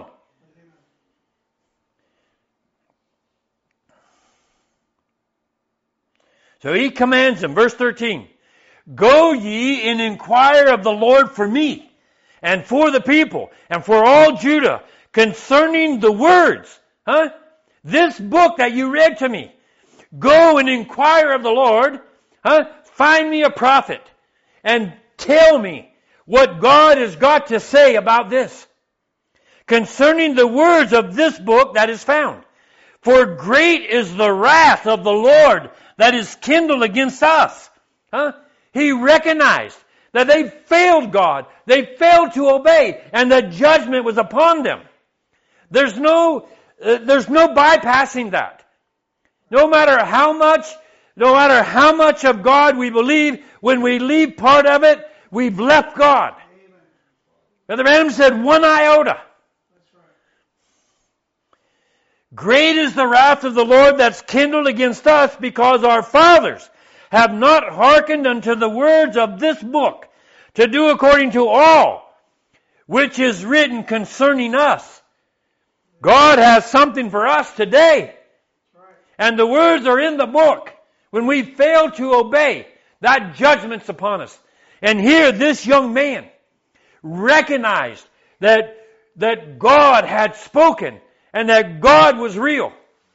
So he commands them, verse thirteen, go ye and inquire of the Lord for me, and for the people, and for all Judah, concerning the words. Huh? This book that you read to me. Go and inquire of the Lord. Huh? Find me a prophet, and tell me what God has got to say about this. Concerning the words of this book that is found. For great is the wrath of the Lord that is kindled against us. Huh? He recognized that they failed God. They failed to obey, and the judgment was upon them. There's no, uh, there's no bypassing that. No matter how much, no matter how much of God we believe, when we leave part of it, we've left God. Brother Branham said, one iota. Great is the wrath of the Lord that's kindled against us, because our fathers have not hearkened unto the words of this book, to do according to all which is written concerning us. God has something for us today. And the words are in the book. When we fail to obey, that judgment's upon us. And here this young man recognized that, that God had spoken and that God was real.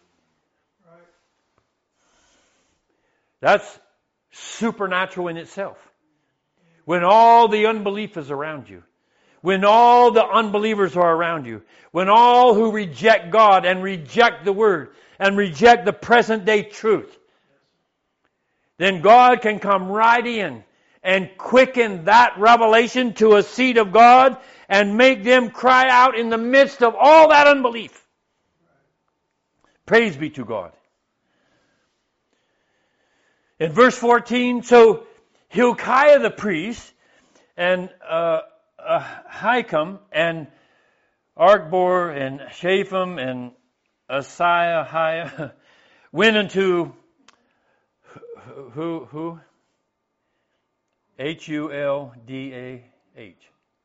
That's supernatural in itself. When all the unbelief is around you, when all the unbelievers are around you, when all who reject God and reject the Word and reject the present day truth, then God can come right in and quicken that revelation to a seed of God and make them cry out in the midst of all that unbelief. Praise be to God. In verse fourteen, so Hilkiah the priest and uh, uh, Ahikam and Achbor and Shaphan and Asaiah went unto who who H U L D A H,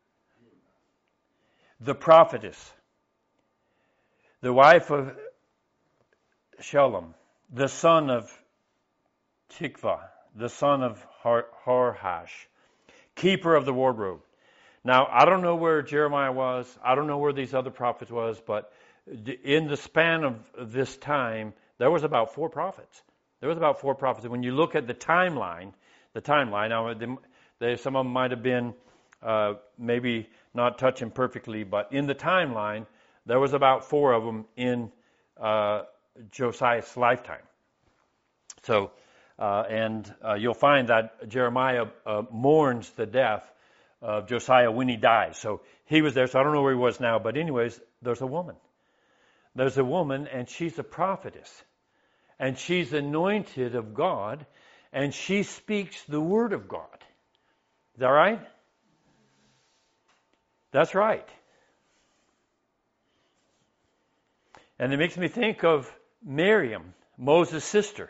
the prophetess, the wife of Shallum, the son of Tikvah, the son of Harhash, keeper of the wardrobe. Now, I don't know where Jeremiah was. I don't know where these other prophets was, but in the span of this time, there was about four prophets. There was about four prophets. And when you look at the timeline, the timeline, now they, they, some of them might have been uh, maybe not touching perfectly, but in the timeline, there was about four of them in uh, Josiah's lifetime. So, uh, and uh, you'll find that Jeremiah uh, mourns the death of Josiah when he dies. So he was there, so I don't know where he was now, but anyways, there's a woman. There's a woman, and she's a prophetess. And she's anointed of God, and she speaks the word of God. Is that right? That's right. And it makes me think of Miriam, Moses' sister.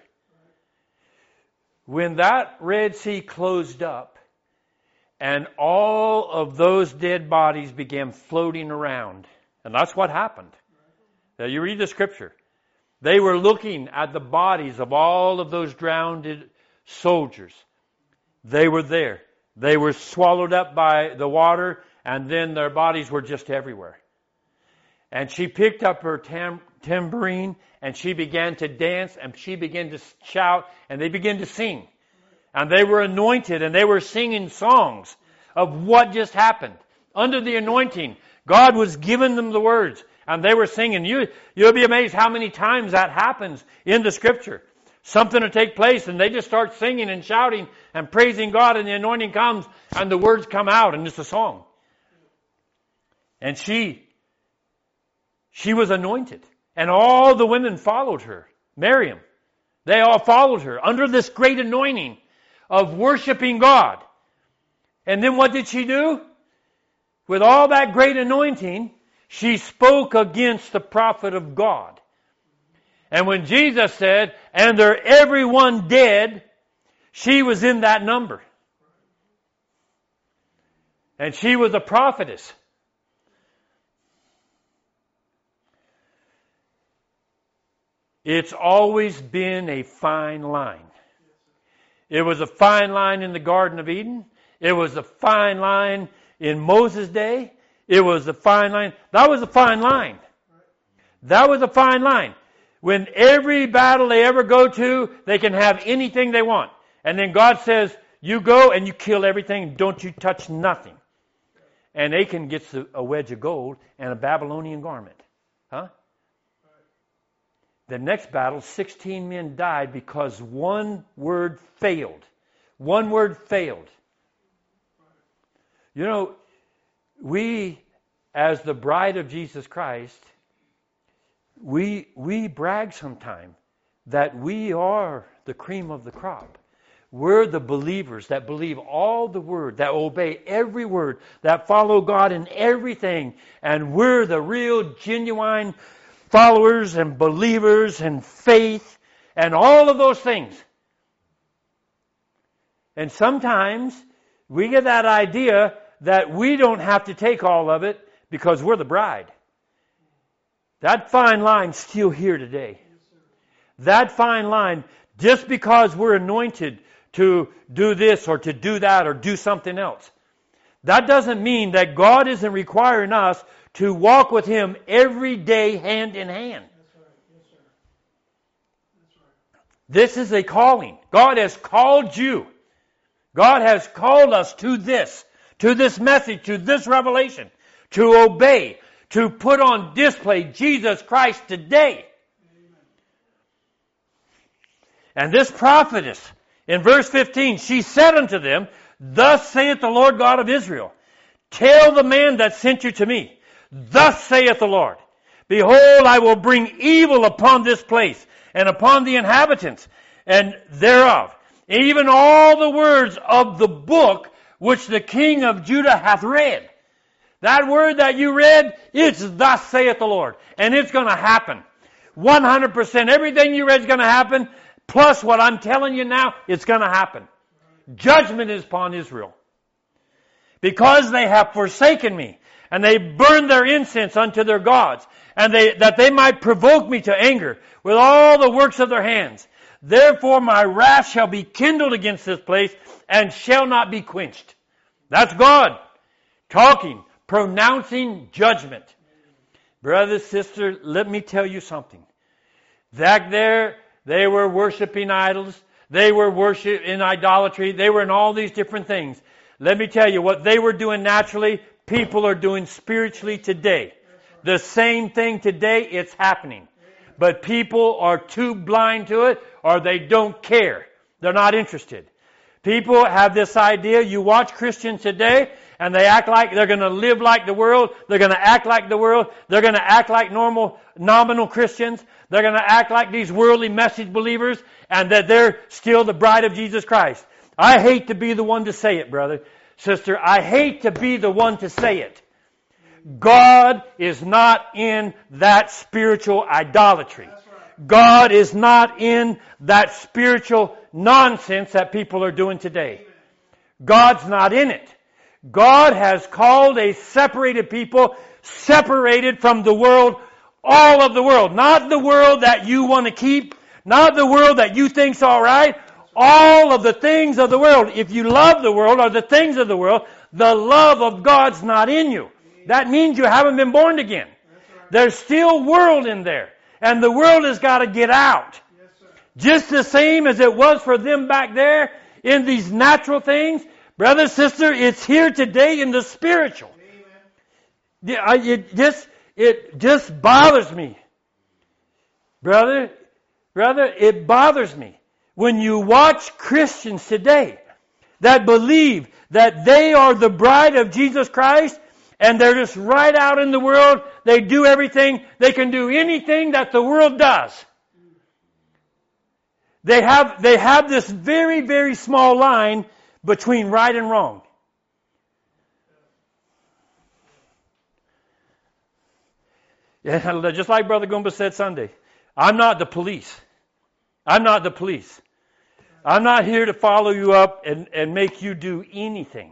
When that Red Sea closed up, and all of those dead bodies began floating around, and that's what happened. Now you read the scripture. They were looking at the bodies of all of those drowned soldiers. They were there. They were swallowed up by the water, and then their bodies were just everywhere. And she picked up her tam- tambourine, and she began to dance, and she began to shout, and they began to sing. And they were anointed, and they were singing songs of what just happened. Under the anointing, God was giving them the words, and they were singing. You, you'll be amazed how many times that happens in the Scripture. Something will take place, and they just start singing and shouting and praising God, and the anointing comes, and the words come out, and it's a song. And she, she was anointed. And all the women followed her. Miriam. They all followed her under this great anointing of worshiping God. And then what did she do? With all that great anointing, she spoke against the prophet of God. And when Jesus said, and they're everyone dead, she was in that number. And she was a prophetess. It's always been a fine line. It was a fine line in the Garden of Eden. It was a fine line in Moses' day. It was a fine line. That was a fine line. That was a fine line. When every battle they ever go to, they can have anything they want. And then God says, you go and you kill everything. Don't you touch nothing. And Achan gets a wedge of gold and a Babylonian garment. Huh? The next battle, sixteen men died because one word failed. One word failed. You know, we, as the bride of Jesus Christ, we we brag sometimes that we are the cream of the crop. We're the believers that believe all the word, that obey every word, that follow God in everything. And we're the real, genuine followers and believers and faith and all of those things. And sometimes we get that idea that we don't have to take all of it because we're the bride. That fine line's still here today. That fine line, just because we're anointed to do this or to do that or do something else, that doesn't mean that God isn't requiring us to walk with Him every day hand in hand. That's right. Yes, sir. That's right. This is a calling. God has called you. God has called us to this, to this message, to this revelation, to obey, to put on display Jesus Christ today. Amen. And this prophetess, in verse fifteen, she said unto them, Thus saith the Lord God of Israel, Tell the man that sent you to me, Thus saith the Lord, Behold, I will bring evil upon this place, and upon the inhabitants and thereof, even all the words of the book which the king of Judah hath read. That word that you read, it's thus saith the Lord. And it's going to happen. one hundred percent. Everything you read is going to happen. Plus what I'm telling you now, it's going to happen. Judgment is upon Israel. Because they have forsaken me, and they burned their incense unto their gods, and they, that they might provoke me to anger with all the works of their hands. Therefore my wrath shall be kindled against this place, and shall not be quenched. That's God talking, pronouncing judgment. Brother, sister, let me tell you something. Back there, they were worshiping idols. They were worship in idolatry. They were in all these different things. Let me tell you, what they were doing naturally, people are doing spiritually today. The same thing today, it's happening. But people are too blind to it, or they don't care. They're not interested. People have this idea, you watch Christians today, and they act like they're going to live like the world. They're going to act like the world. They're going to act like normal, nominal Christians. They're going to act like these worldly message believers, and that they're still the bride of Jesus Christ. I hate to be the one to say it, brother, sister. I hate to be the one to say it. God is not in that spiritual idolatry. God is not in that spiritual nonsense that people are doing today. God's not in it. God has called a separated people, separated from the world, all of the world. Not the world that you want to keep, not the world that you think's all right, all of the things of the world. If you love the world or the things of the world, the love of God's not in you. That means you haven't been born again. There's still world in there. And the world has got to get out. Yes, sir. Just the same as it was for them back there in these natural things. Brother, sister, it's here today in the spiritual. Amen. Yeah, I- It just, it just bothers me. Brother, brother, it bothers me when you watch Christians today that believe that they are the bride of Jesus Christ and they're just right out in the world. They do everything. They can do anything that the world does. They have, they have this very, very small line between right and wrong. Yeah, just like Brother Goomba said Sunday, I'm not the police. I'm not the police. I'm not here to follow you up and, and make you do anything.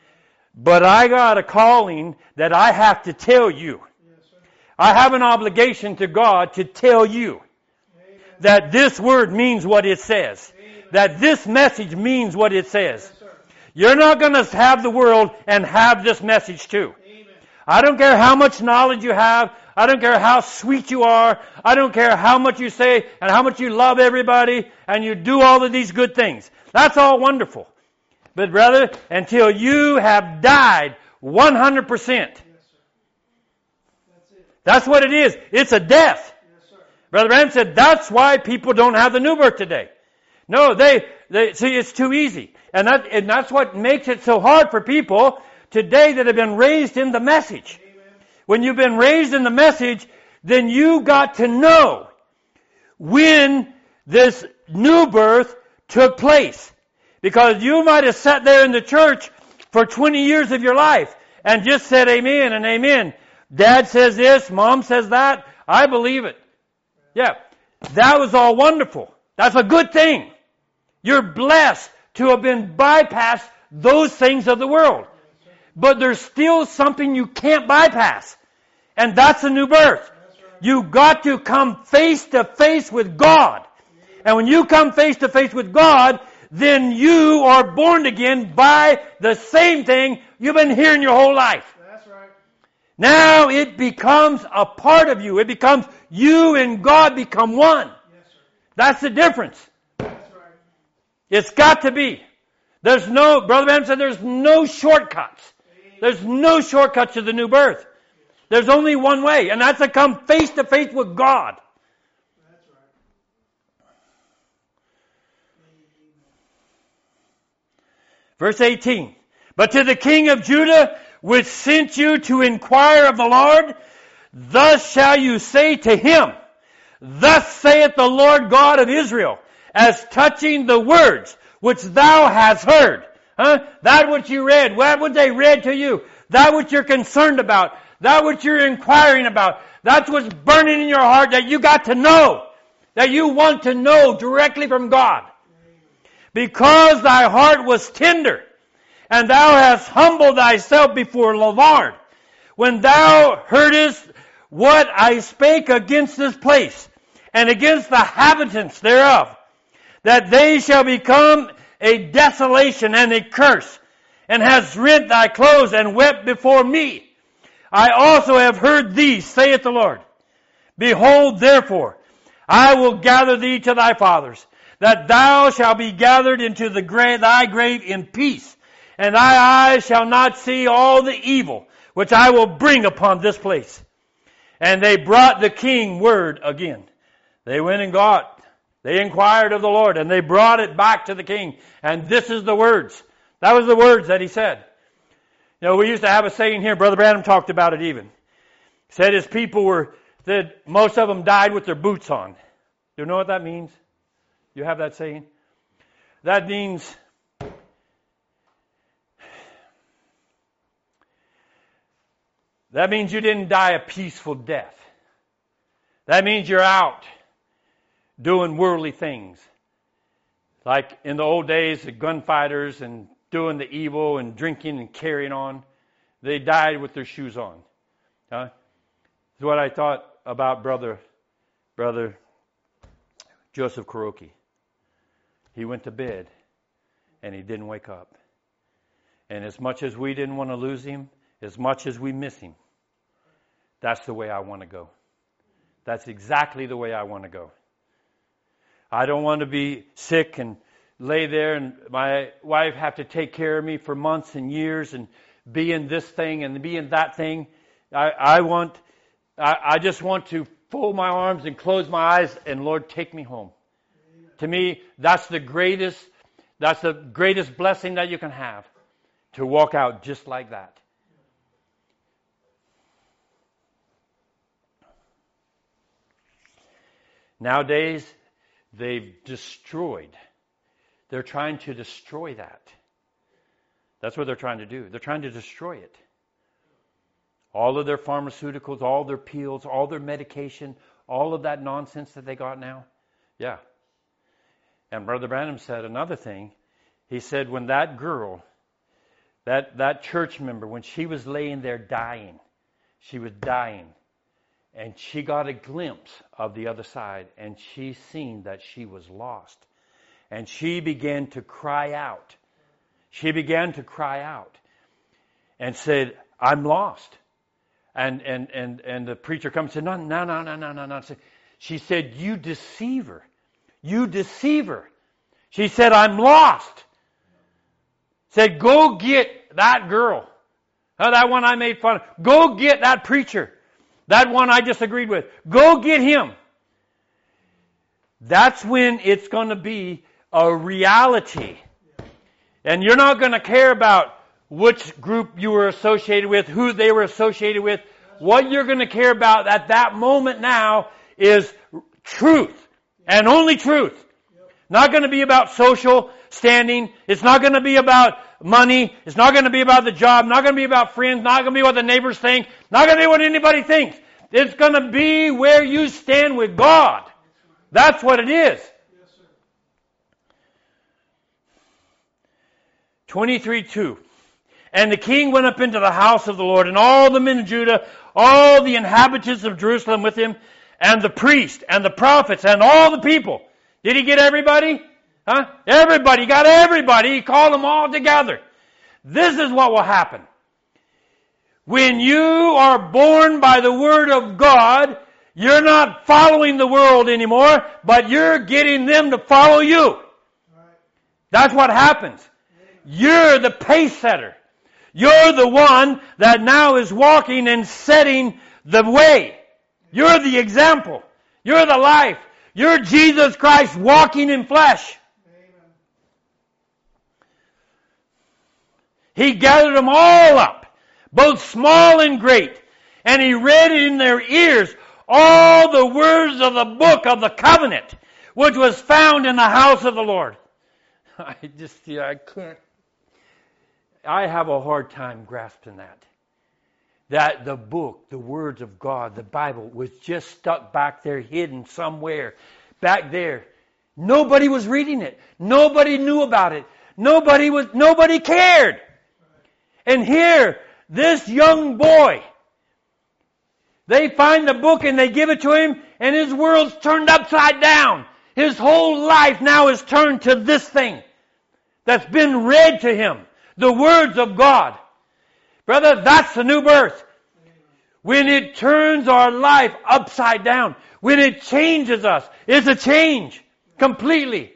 But I got a calling that I have to tell you. Yes, sir. I have an obligation to God to tell you Amen. that this word means what it says. Amen. That this message means what it says. Yes, sir. You're not going to have the world and have this message too. Amen. I don't care how much knowledge you have. I don't care how sweet you are. I don't care how much you say and how much you love everybody and you do all of these good things. That's all wonderful. But brother, until you have died one hundred percent, Yes, sir. That's it. that's what it is. It's a death. Yes, sir. Brother Branham said that's why people don't have the new birth today. No, they, they see it's too easy. And that, and that's what makes it so hard for people today that have been raised in the message. Amen. When you've been raised in the message, then you got to know when this new birth took place. Because you might have sat there in the church for twenty years of your life and just said amen and amen. Dad says this, mom says that. I believe it. Yeah. That was all wonderful. That's a good thing. You're blessed to have been bypassed those things of the world. But there's still something you can't bypass. And that's a new birth. You got to come face to face with God. And when you come face to face with God, then you are born again by the same thing you've been hearing your whole life. That's right. Now it becomes a part of you. It becomes you and God become one. Yes, sir. That's the difference. That's right. It's got to be. There's no, Brother Branham said there's no shortcuts. There's no shortcuts to the new birth. There's only one way, and that's to come face to face with God. That's right. Verse eighteen. But to the king of Judah, which sent you to inquire of the Lord, thus shall you say to him, Thus saith the Lord God of Israel, as touching the words which thou hast heard. Huh? That which you read, that what they read to you, that which you're concerned about, that which you're inquiring about, that's what's burning in your heart that you got to know, that you want to know directly from God. Because thy heart was tender, and thou hast humbled thyself before the Lord, when thou heardest what I spake against this place, and against the inhabitants thereof, that they shall become a desolation and a curse, and hast rent thy clothes and wept before me. I also have heard thee, saith the Lord. Behold, therefore, I will gather thee to thy fathers, that thou shalt be gathered into the grave, thy grave in peace, and thy eyes shall not see all the evil which I will bring upon this place. And they brought the king word again. They went and got, they inquired of the Lord, and they brought it back to the king. And this is the words. That was the words that he said. You know, we used to have a saying here, Brother Branham talked about it even. He said his people were, that most of them died with their boots on. Do you know what that means? You have that saying? That means that means you didn't die a peaceful death. That means you're out doing worldly things. Like in the old days, the gunfighters and doing the evil and drinking and carrying on. They died with their shoes on. Huh? That's what I thought about brother, brother Joseph Kuroki. He went to bed and he didn't wake up. And as much as we didn't want to lose him, as much as we miss him, that's the way I want to go. That's exactly the way I want to go. I don't want to be sick and lay there and my wife have to take care of me for months and years and be in this thing and be in that thing. I, I want, I, I just want to fold my arms and close my eyes and Lord, take me home. Amen. To me, that's the greatest, that's the greatest blessing that you can have, to walk out just like that. Nowadays, they've destroyed. They're trying to destroy that. That's what they're trying to do. They're trying to destroy it. All of their pharmaceuticals, all their pills, all their medication, all of that nonsense that they got now. Yeah. And Brother Branham said another thing. He said when that girl, that, that church member, when she was laying there dying, she was dying, and she got a glimpse of the other side, and she seen that she was lost. And she began to cry out. She began to cry out and said, I'm lost. And and and and the preacher comes and said, no, no, no, no, no, no, no. She said, you deceiver. You deceiver. She said, I'm lost. Said, go get that girl. Oh, that one I made fun of. Go get that preacher. That one I disagreed with. Go get him. That's when it's going to be a reality. And you're not going to care about which group you were associated with, who they were associated with. What you're going to care about at that moment now is truth. And only truth. Not going to be about social standing. It's not going to be about money. It's not going to be about the job. Not going to be about friends. Not going to be what the neighbors think. Not going to be what anybody thinks. It's going to be where you stand with God. That's what it is. twenty-three two. And the king went up into the house of the Lord, and all the men of Judah, all the inhabitants of Jerusalem with him, and the priest, and the prophets, and all the people. Did he get everybody? Huh? Everybody. He got everybody. He called them all together. This is what will happen. When you are born by the Word of God, you're not following the world anymore, but you're getting them to follow you. That's what happens. You're the pace setter. You're the one that now is walking and setting the way. You're the example. You're the life. You're Jesus Christ walking in flesh. Amen. He gathered them all up, both small and great, and he read in their ears all the words of the book of the covenant, which was found in the house of the Lord. I just, yeah, I can't. I have a hard time grasping that. That the book, the words of God, the Bible, was just stuck back there, hidden somewhere, back there. Nobody was reading it. Nobody knew about it. Nobody was, nobody cared. And here, this young boy, they find the book and they give it to him, and his world's turned upside down. His whole life now is turned to this thing that's been read to him. The words of God. Brother, that's the new birth. When it turns our life upside down. When it changes us. It's a change. Completely.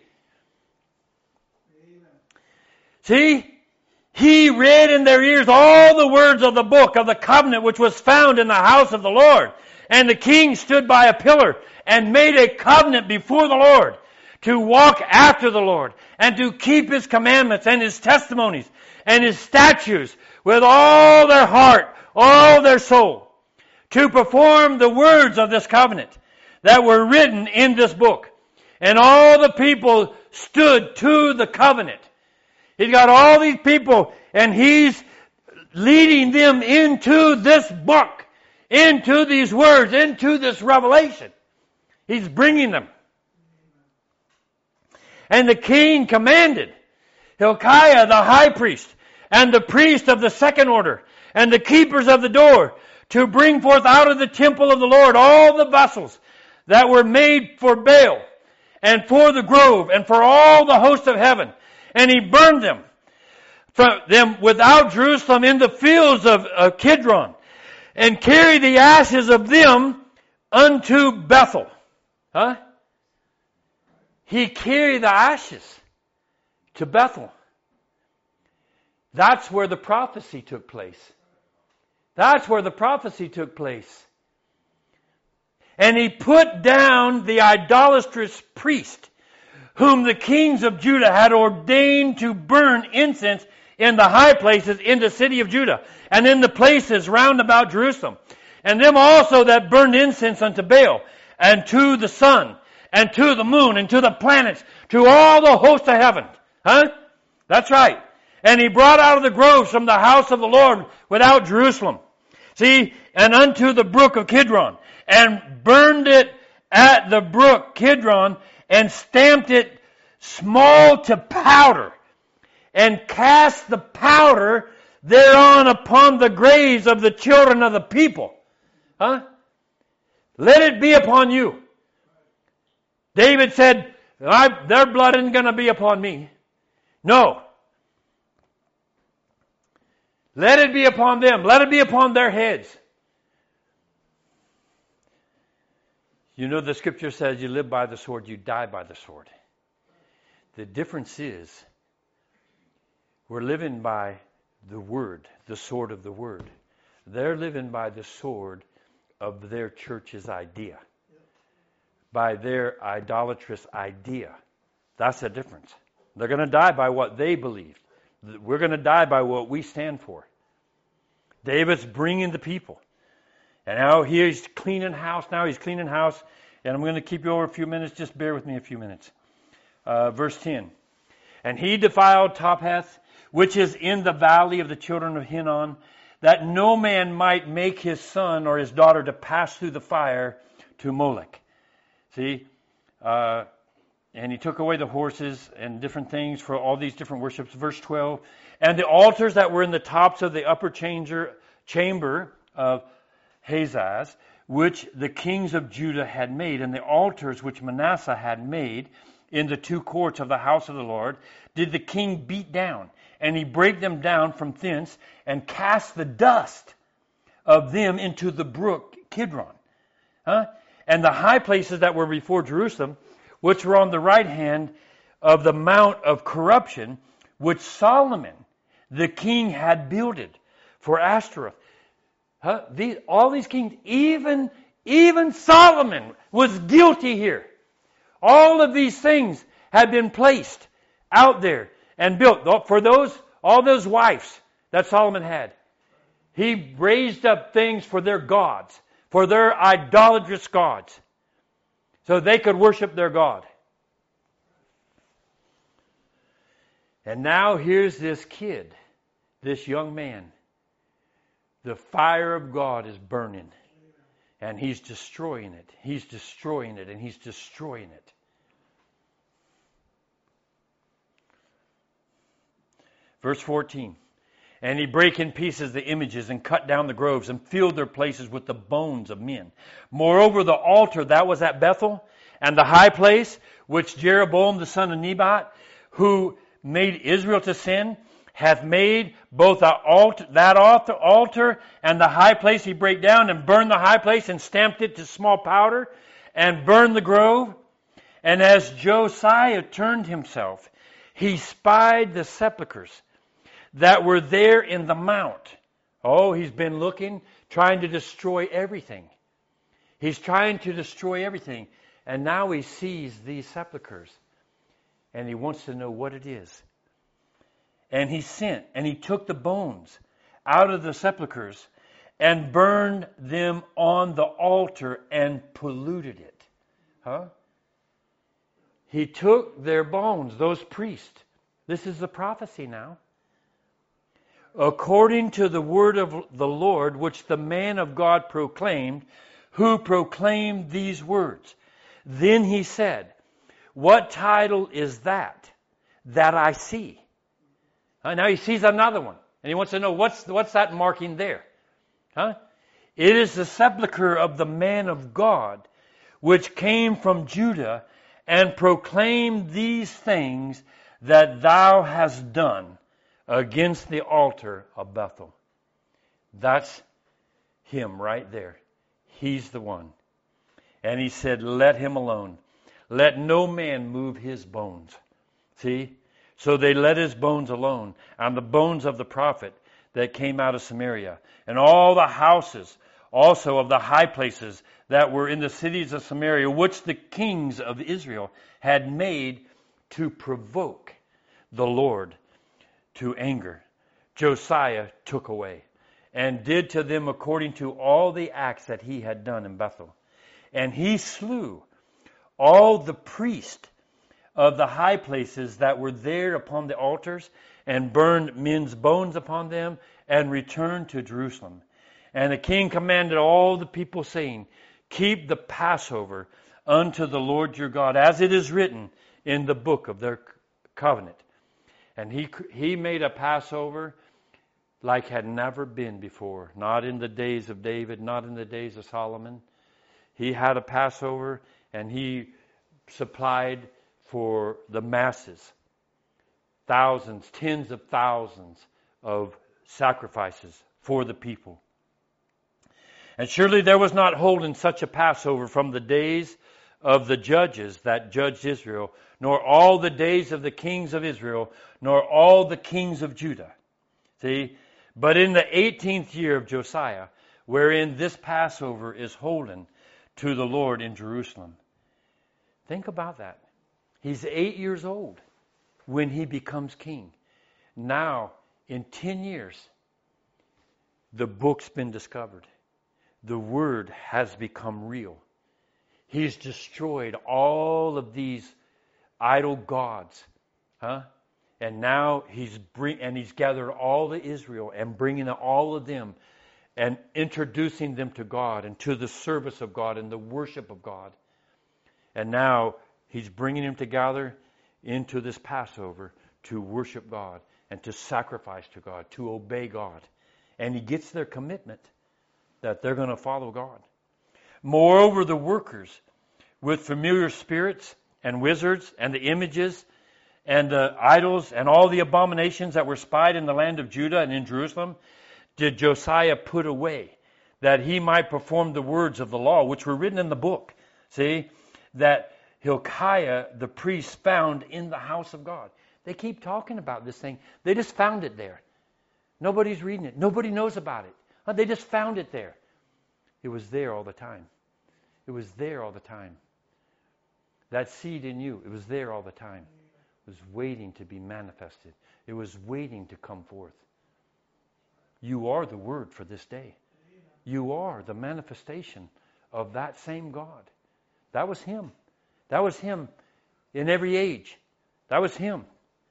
See? He read in their ears all the words of the book of the covenant which was found in the house of the Lord. And the king stood by a pillar and made a covenant before the Lord to walk after the Lord and to keep His commandments and His testimonies and His statutes with all their heart, all their soul, to perform the words of this covenant that were written in this book. And all the people stood to the covenant. He's got all these people, and He's leading them into this book, into these words, into this revelation. He's bringing them. And the king commanded Hilkiah the high priest, and the priest of the second order, and the keepers of the door, to bring forth out of the temple of the Lord all the vessels that were made for Baal, and for the grove, and for all the host of heaven. And he burned them, from them without Jerusalem in the fields of, of Kidron, and carried the ashes of them unto Bethel. Huh? He carried the ashes to Bethel. That's where the prophecy took place. That's where the prophecy took place. And he put down the idolatrous priest, whom the kings of Judah had ordained to burn incense in the high places in the city of Judah, and in the places round about Jerusalem. And them also that burned incense unto Baal, and to the sun, and to the moon, and to the planets, to all the host of heaven. Huh? That's right. And he brought out of the groves from the house of the Lord without Jerusalem. See, and unto the brook of Kidron, and burned it at the brook Kidron, and stamped it small to powder, and cast the powder thereon upon the graves of the children of the people. Huh? Let it be upon you. David said, I, their blood isn't going to be upon me. No. Let it be upon them. Let it be upon their heads. You know, the scripture says you live by the sword, you die by the sword. The difference is we're living by the word, the sword of the word. They're living by the sword of their church's idea. By their idolatrous idea. That's the difference. They're going to die by what they believe. We're going to die by what we stand for. David's bringing the people. And now he's cleaning house. Now he's cleaning house. And I'm going to keep you over a few minutes. Just bear with me a few minutes. Uh, verse ten. And he defiled Tophath, which is in the valley of the children of Hinnom, that no man might make his son or his daughter to pass through the fire to Molech. See? Uh, and he took away the horses and different things for all these different worships. Verse twelve. And the altars that were in the tops of the upper chamber, chamber of Hazaz, which the kings of Judah had made, and the altars which Manasseh had made in the two courts of the house of the Lord, did the king beat down. And he brake them down from thence, and cast the dust of them into the brook Kidron. Huh? And the high places that were before Jerusalem, which were on the right hand of the mount of corruption, which Solomon the king had builded for Ashtoreth. Huh? These, all these kings, even, even Solomon was guilty here. All of these things had been placed out there and built for those, all those wives that Solomon had. He raised up things for their gods, for their idolatrous gods, so they could worship their God. And now here's this kid, this young man. The fire of God is burning. And he's destroying it. He's destroying it. And he's destroying it. Verse fourteen. And he brake in pieces the images and cut down the groves and filled their places with the bones of men. Moreover, the altar that was at Bethel and the high place which Jeroboam the son of Nebat, who made Israel to sin, hath made both altar, that altar, altar and the high place he brake down, and burned the high place and stamped it to small powder, and burned the grove. And as Josiah turned himself, he spied the sepulchres that were there in the mount. Oh, he's been looking, trying to destroy everything. He's trying to destroy everything. And now he sees these sepulchres. And he wants to know what it is. And he sent, and he took the bones out of the sepulchres and burned them on the altar and polluted it. Huh? He took their bones, those priests. This is the prophecy now. According to the word of the Lord, which the man of God proclaimed, who proclaimed these words. Then he said, what title is that, that I see? Uh, now he sees another one. And he wants to know, what's, what's that marking there? Huh? It is the sepulchre of the man of God, which came from Judah, and proclaimed these things that thou hast done against the altar of Bethel. That's him right there. He's the one. And he said, let him alone. Let no man move his bones. See? So they let his bones alone, and the bones of the prophet that came out of Samaria, and all the houses also of the high places that were in the cities of Samaria, which the kings of Israel had made to provoke the Lord to anger. Josiah took away, and did to them according to all the acts that he had done in Bethel. And he slew all the priests of the high places that were there upon the altars, and burned men's bones upon them, and returned to Jerusalem. And the king commanded all the people, saying, keep the Passover unto the Lord your God, as it is written in the book of their covenant. And he he made a Passover like had never been before, not in the days of David, not in the days of Solomon. He had a Passover, and he supplied for the masses thousands, tens of thousands of sacrifices for the people. And surely there was not holden such a Passover from the days of the judges that judged Israel, nor all the days of the kings of Israel, nor all the kings of Judah. See? But in the eighteenth year of Josiah, wherein this Passover is holden to the Lord in Jerusalem. Think about that. He's eight years old when he becomes king. Now, in ten years, the book's been discovered. The word has become real. He's destroyed all of these idol gods, huh? And now he's bring and he's gathered all the Israel and bringing all of them and introducing them to God and to the service of God and the worship of God. And now he's bringing them together into this Passover to worship God and to sacrifice to God, to obey God. And he gets their commitment that they're going to follow God. Moreover, the workers with familiar spirits and wizards and the images and the idols and all the abominations that were spied in the land of Judah and in Jerusalem did Josiah put away, that he might perform the words of the law which were written in the book. See, that Hilkiah the priest found in the house of God. They keep talking about this thing. They just found it there. Nobody's reading it. Nobody knows about it. They just found it there. It was there all the time. It was there all the time. That seed in you, it was there all the time. It was waiting to be manifested. It was waiting to come forth. You are the word for this day. You are the manifestation of that same God. That was him. That was him in every age. That was him.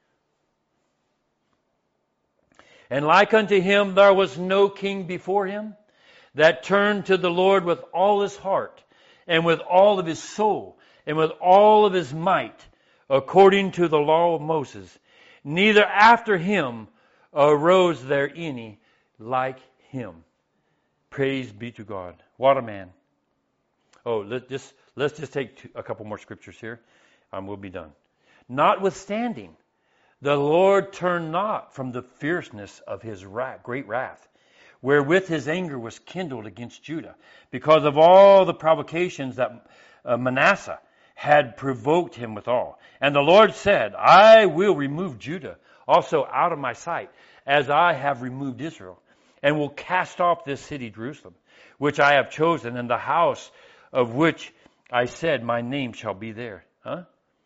And like unto him there was no king before him that turned to the Lord with all his heart and with all of his soul and with all of his might, according to the law of Moses. Neither after him arose there any like him. Praise be to God. What a man. Oh, let just, let's just take two, a couple more scriptures here, and we'll be done. Notwithstanding, the Lord turned not from the fierceness of his wrath, great wrath, wherewith his anger was kindled against Judah, because of all the provocations that uh, Manasseh had provoked him withal. And the Lord said, I will remove Judah also out of my sight, as I have removed Israel, and will cast off this city Jerusalem, which I have chosen, and the house of which I said, my name shall be there. Huh?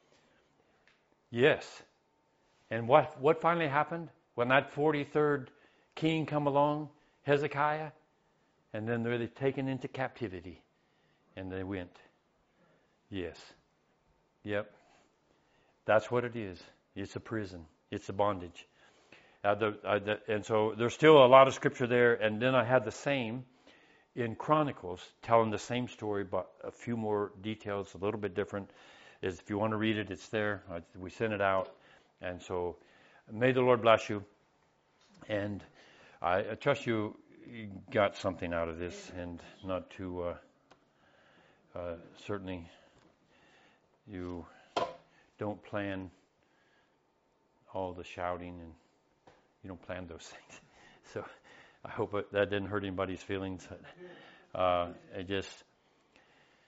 Yes. And what, what finally happened when that forty-third king come along, Hezekiah? And then they're taken into captivity. And they went. Yes. Yep. That's what it is. It's a prison. It's a bondage. Uh, the, uh, the, and so there's still a lot of scripture there. And then I had the same in Chronicles, telling the same story, but a few more details, a little bit different. Is if you want to read it, it's there. Uh, we sent it out. And so may the Lord bless you. And I, I trust you got something out of this, and not to uh, uh, certainly you don't plan all the shouting, and you don't plan those things. So I hope it, that didn't hurt anybody's feelings. Uh, it just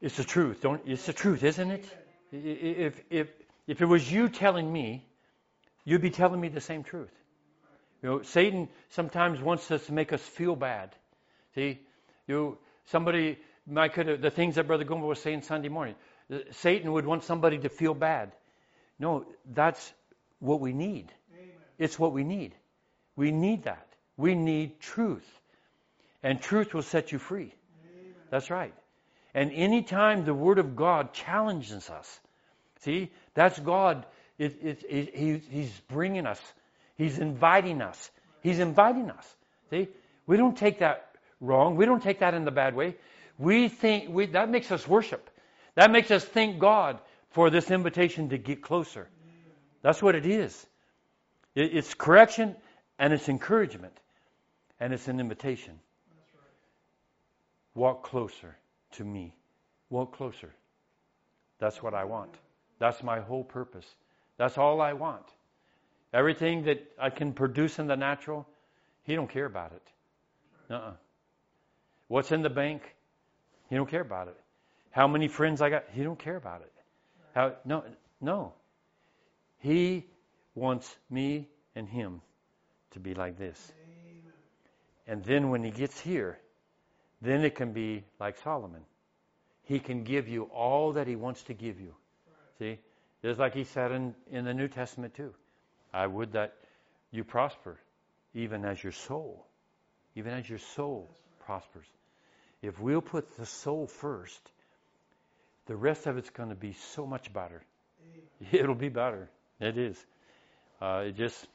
It's the truth. Don't. It's the truth, isn't it? If if if it was you telling me, you'd be telling me the same truth. You know, Satan sometimes wants us to make us feel bad. See, you somebody might could have, the things that Brother Gumbo was saying Sunday morning. Satan would want somebody to feel bad. No, that's what we need. Amen. It's what we need. We need that. We need truth. And truth will set you free. Amen. That's right. And anytime the Word of God challenges us, see, that's God. It, it, it, he, he's bringing us. He's inviting us. He's inviting us. See, we don't take that wrong. We don't take that in the bad way. We think we, that makes us worship. That makes us thank God for this invitation to get closer. That's what it is. It, it's correction and it's encouragement. And it's an invitation. That's right. Walk closer to me. Walk closer. That's what I want. That's my whole purpose. That's all I want. Everything that I can produce in the natural, He don't care about it. Uh-uh. What's in the bank, He don't care about it. How many friends I got, He don't care about it. How no no. He wants me and Him to be like this. Amen. And then when He gets here, then it can be like Solomon. He can give you all that He wants to give you. See? Just like He said in, in the New Testament too. I would that you prosper, even as your soul, even as your soul prospers. If we'll put the soul first, the rest of it's going to be so much better. It'll be better. It is. Uh, it just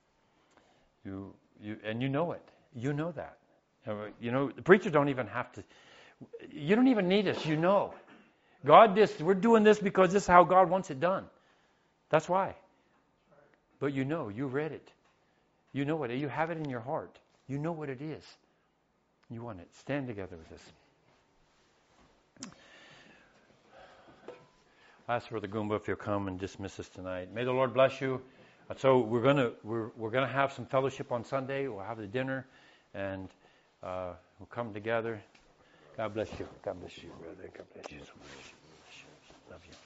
you you and you know it. You know that. You know the preachers don't even have to. You don't even need us. You know, God. This we're doing this because this is how God wants it done. That's why. But you know, you read it. You know it. You have it in your heart. You know what it is. You want it. Stand together with us. I ask Brother Goomba if you'll come and dismiss us tonight. May the Lord bless you. So we're gonna we're we're gonna have some fellowship on Sunday. We'll have the dinner, and uh, we'll come together. God bless you. God bless you, brother. God bless you so much. Love you.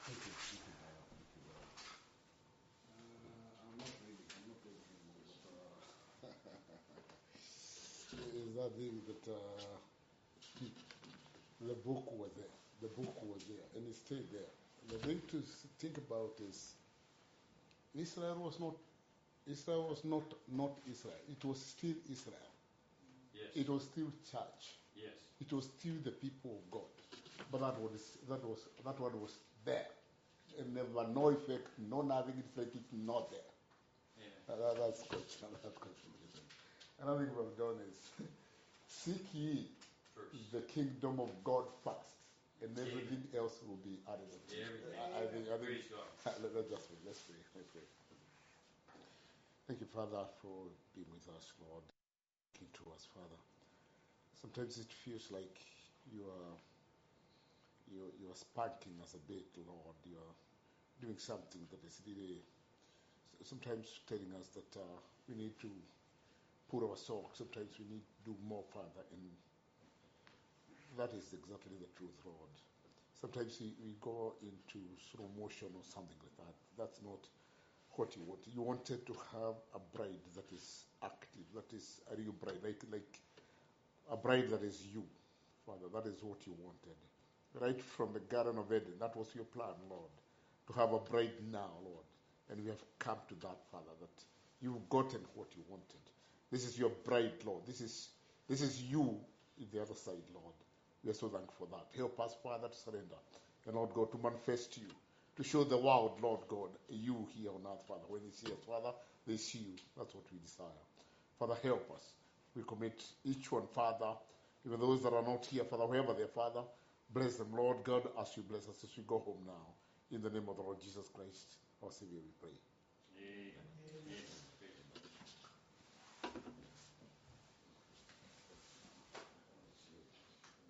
Is that thing that uh, the book was there. The book was there, and it stayed there. The thing to think about is Israel was not Israel was not not Israel. It was still Israel. Yes. It was still church. Yes. It was still the people of God. But that was that was that one was there, and never no effect, no nothing. It's like it's not there. Yeah. Uh, that, that's good. That's good. Another thing we've done is seek ye First. the kingdom of God first, and everything else will be added unto you. I, I think, I think, Praise God. let, let's just pray. Let's pray. Let's pray. Thank you, Father, for being with us, Lord. Speaking to us, Father. Sometimes it feels like you are you you are spanking us a bit, Lord. You are doing something that is really sometimes telling us that uh, we need to put our socks. Sometimes we need to do more further, and that is exactly the truth, Lord. Sometimes we, we go into slow motion or something like that. That's not what you want. You wanted to have a bride that is active, that is a real bride, like like a bride that is you, Father. That is what you wanted. Right from the Garden of Eden, that was your plan, Lord, to have a bride now, Lord. And we have come to that, Father, that you've gotten what you wanted. This is your bride, Lord. This is this is you in the other side, Lord. We are so thankful for that. Help us, Father, to surrender. And Lord God, to manifest you, to show the world, Lord God, you here on earth, Father. When they see us, Father, they see you. That's what we desire. Father, help us. We commit each one, Father, even those that are not here, Father, wherever they are, Father, bless them, Lord God, as you bless us as we go home now. In the name of the Lord Jesus Christ, our Savior, we pray. Amen. Amen.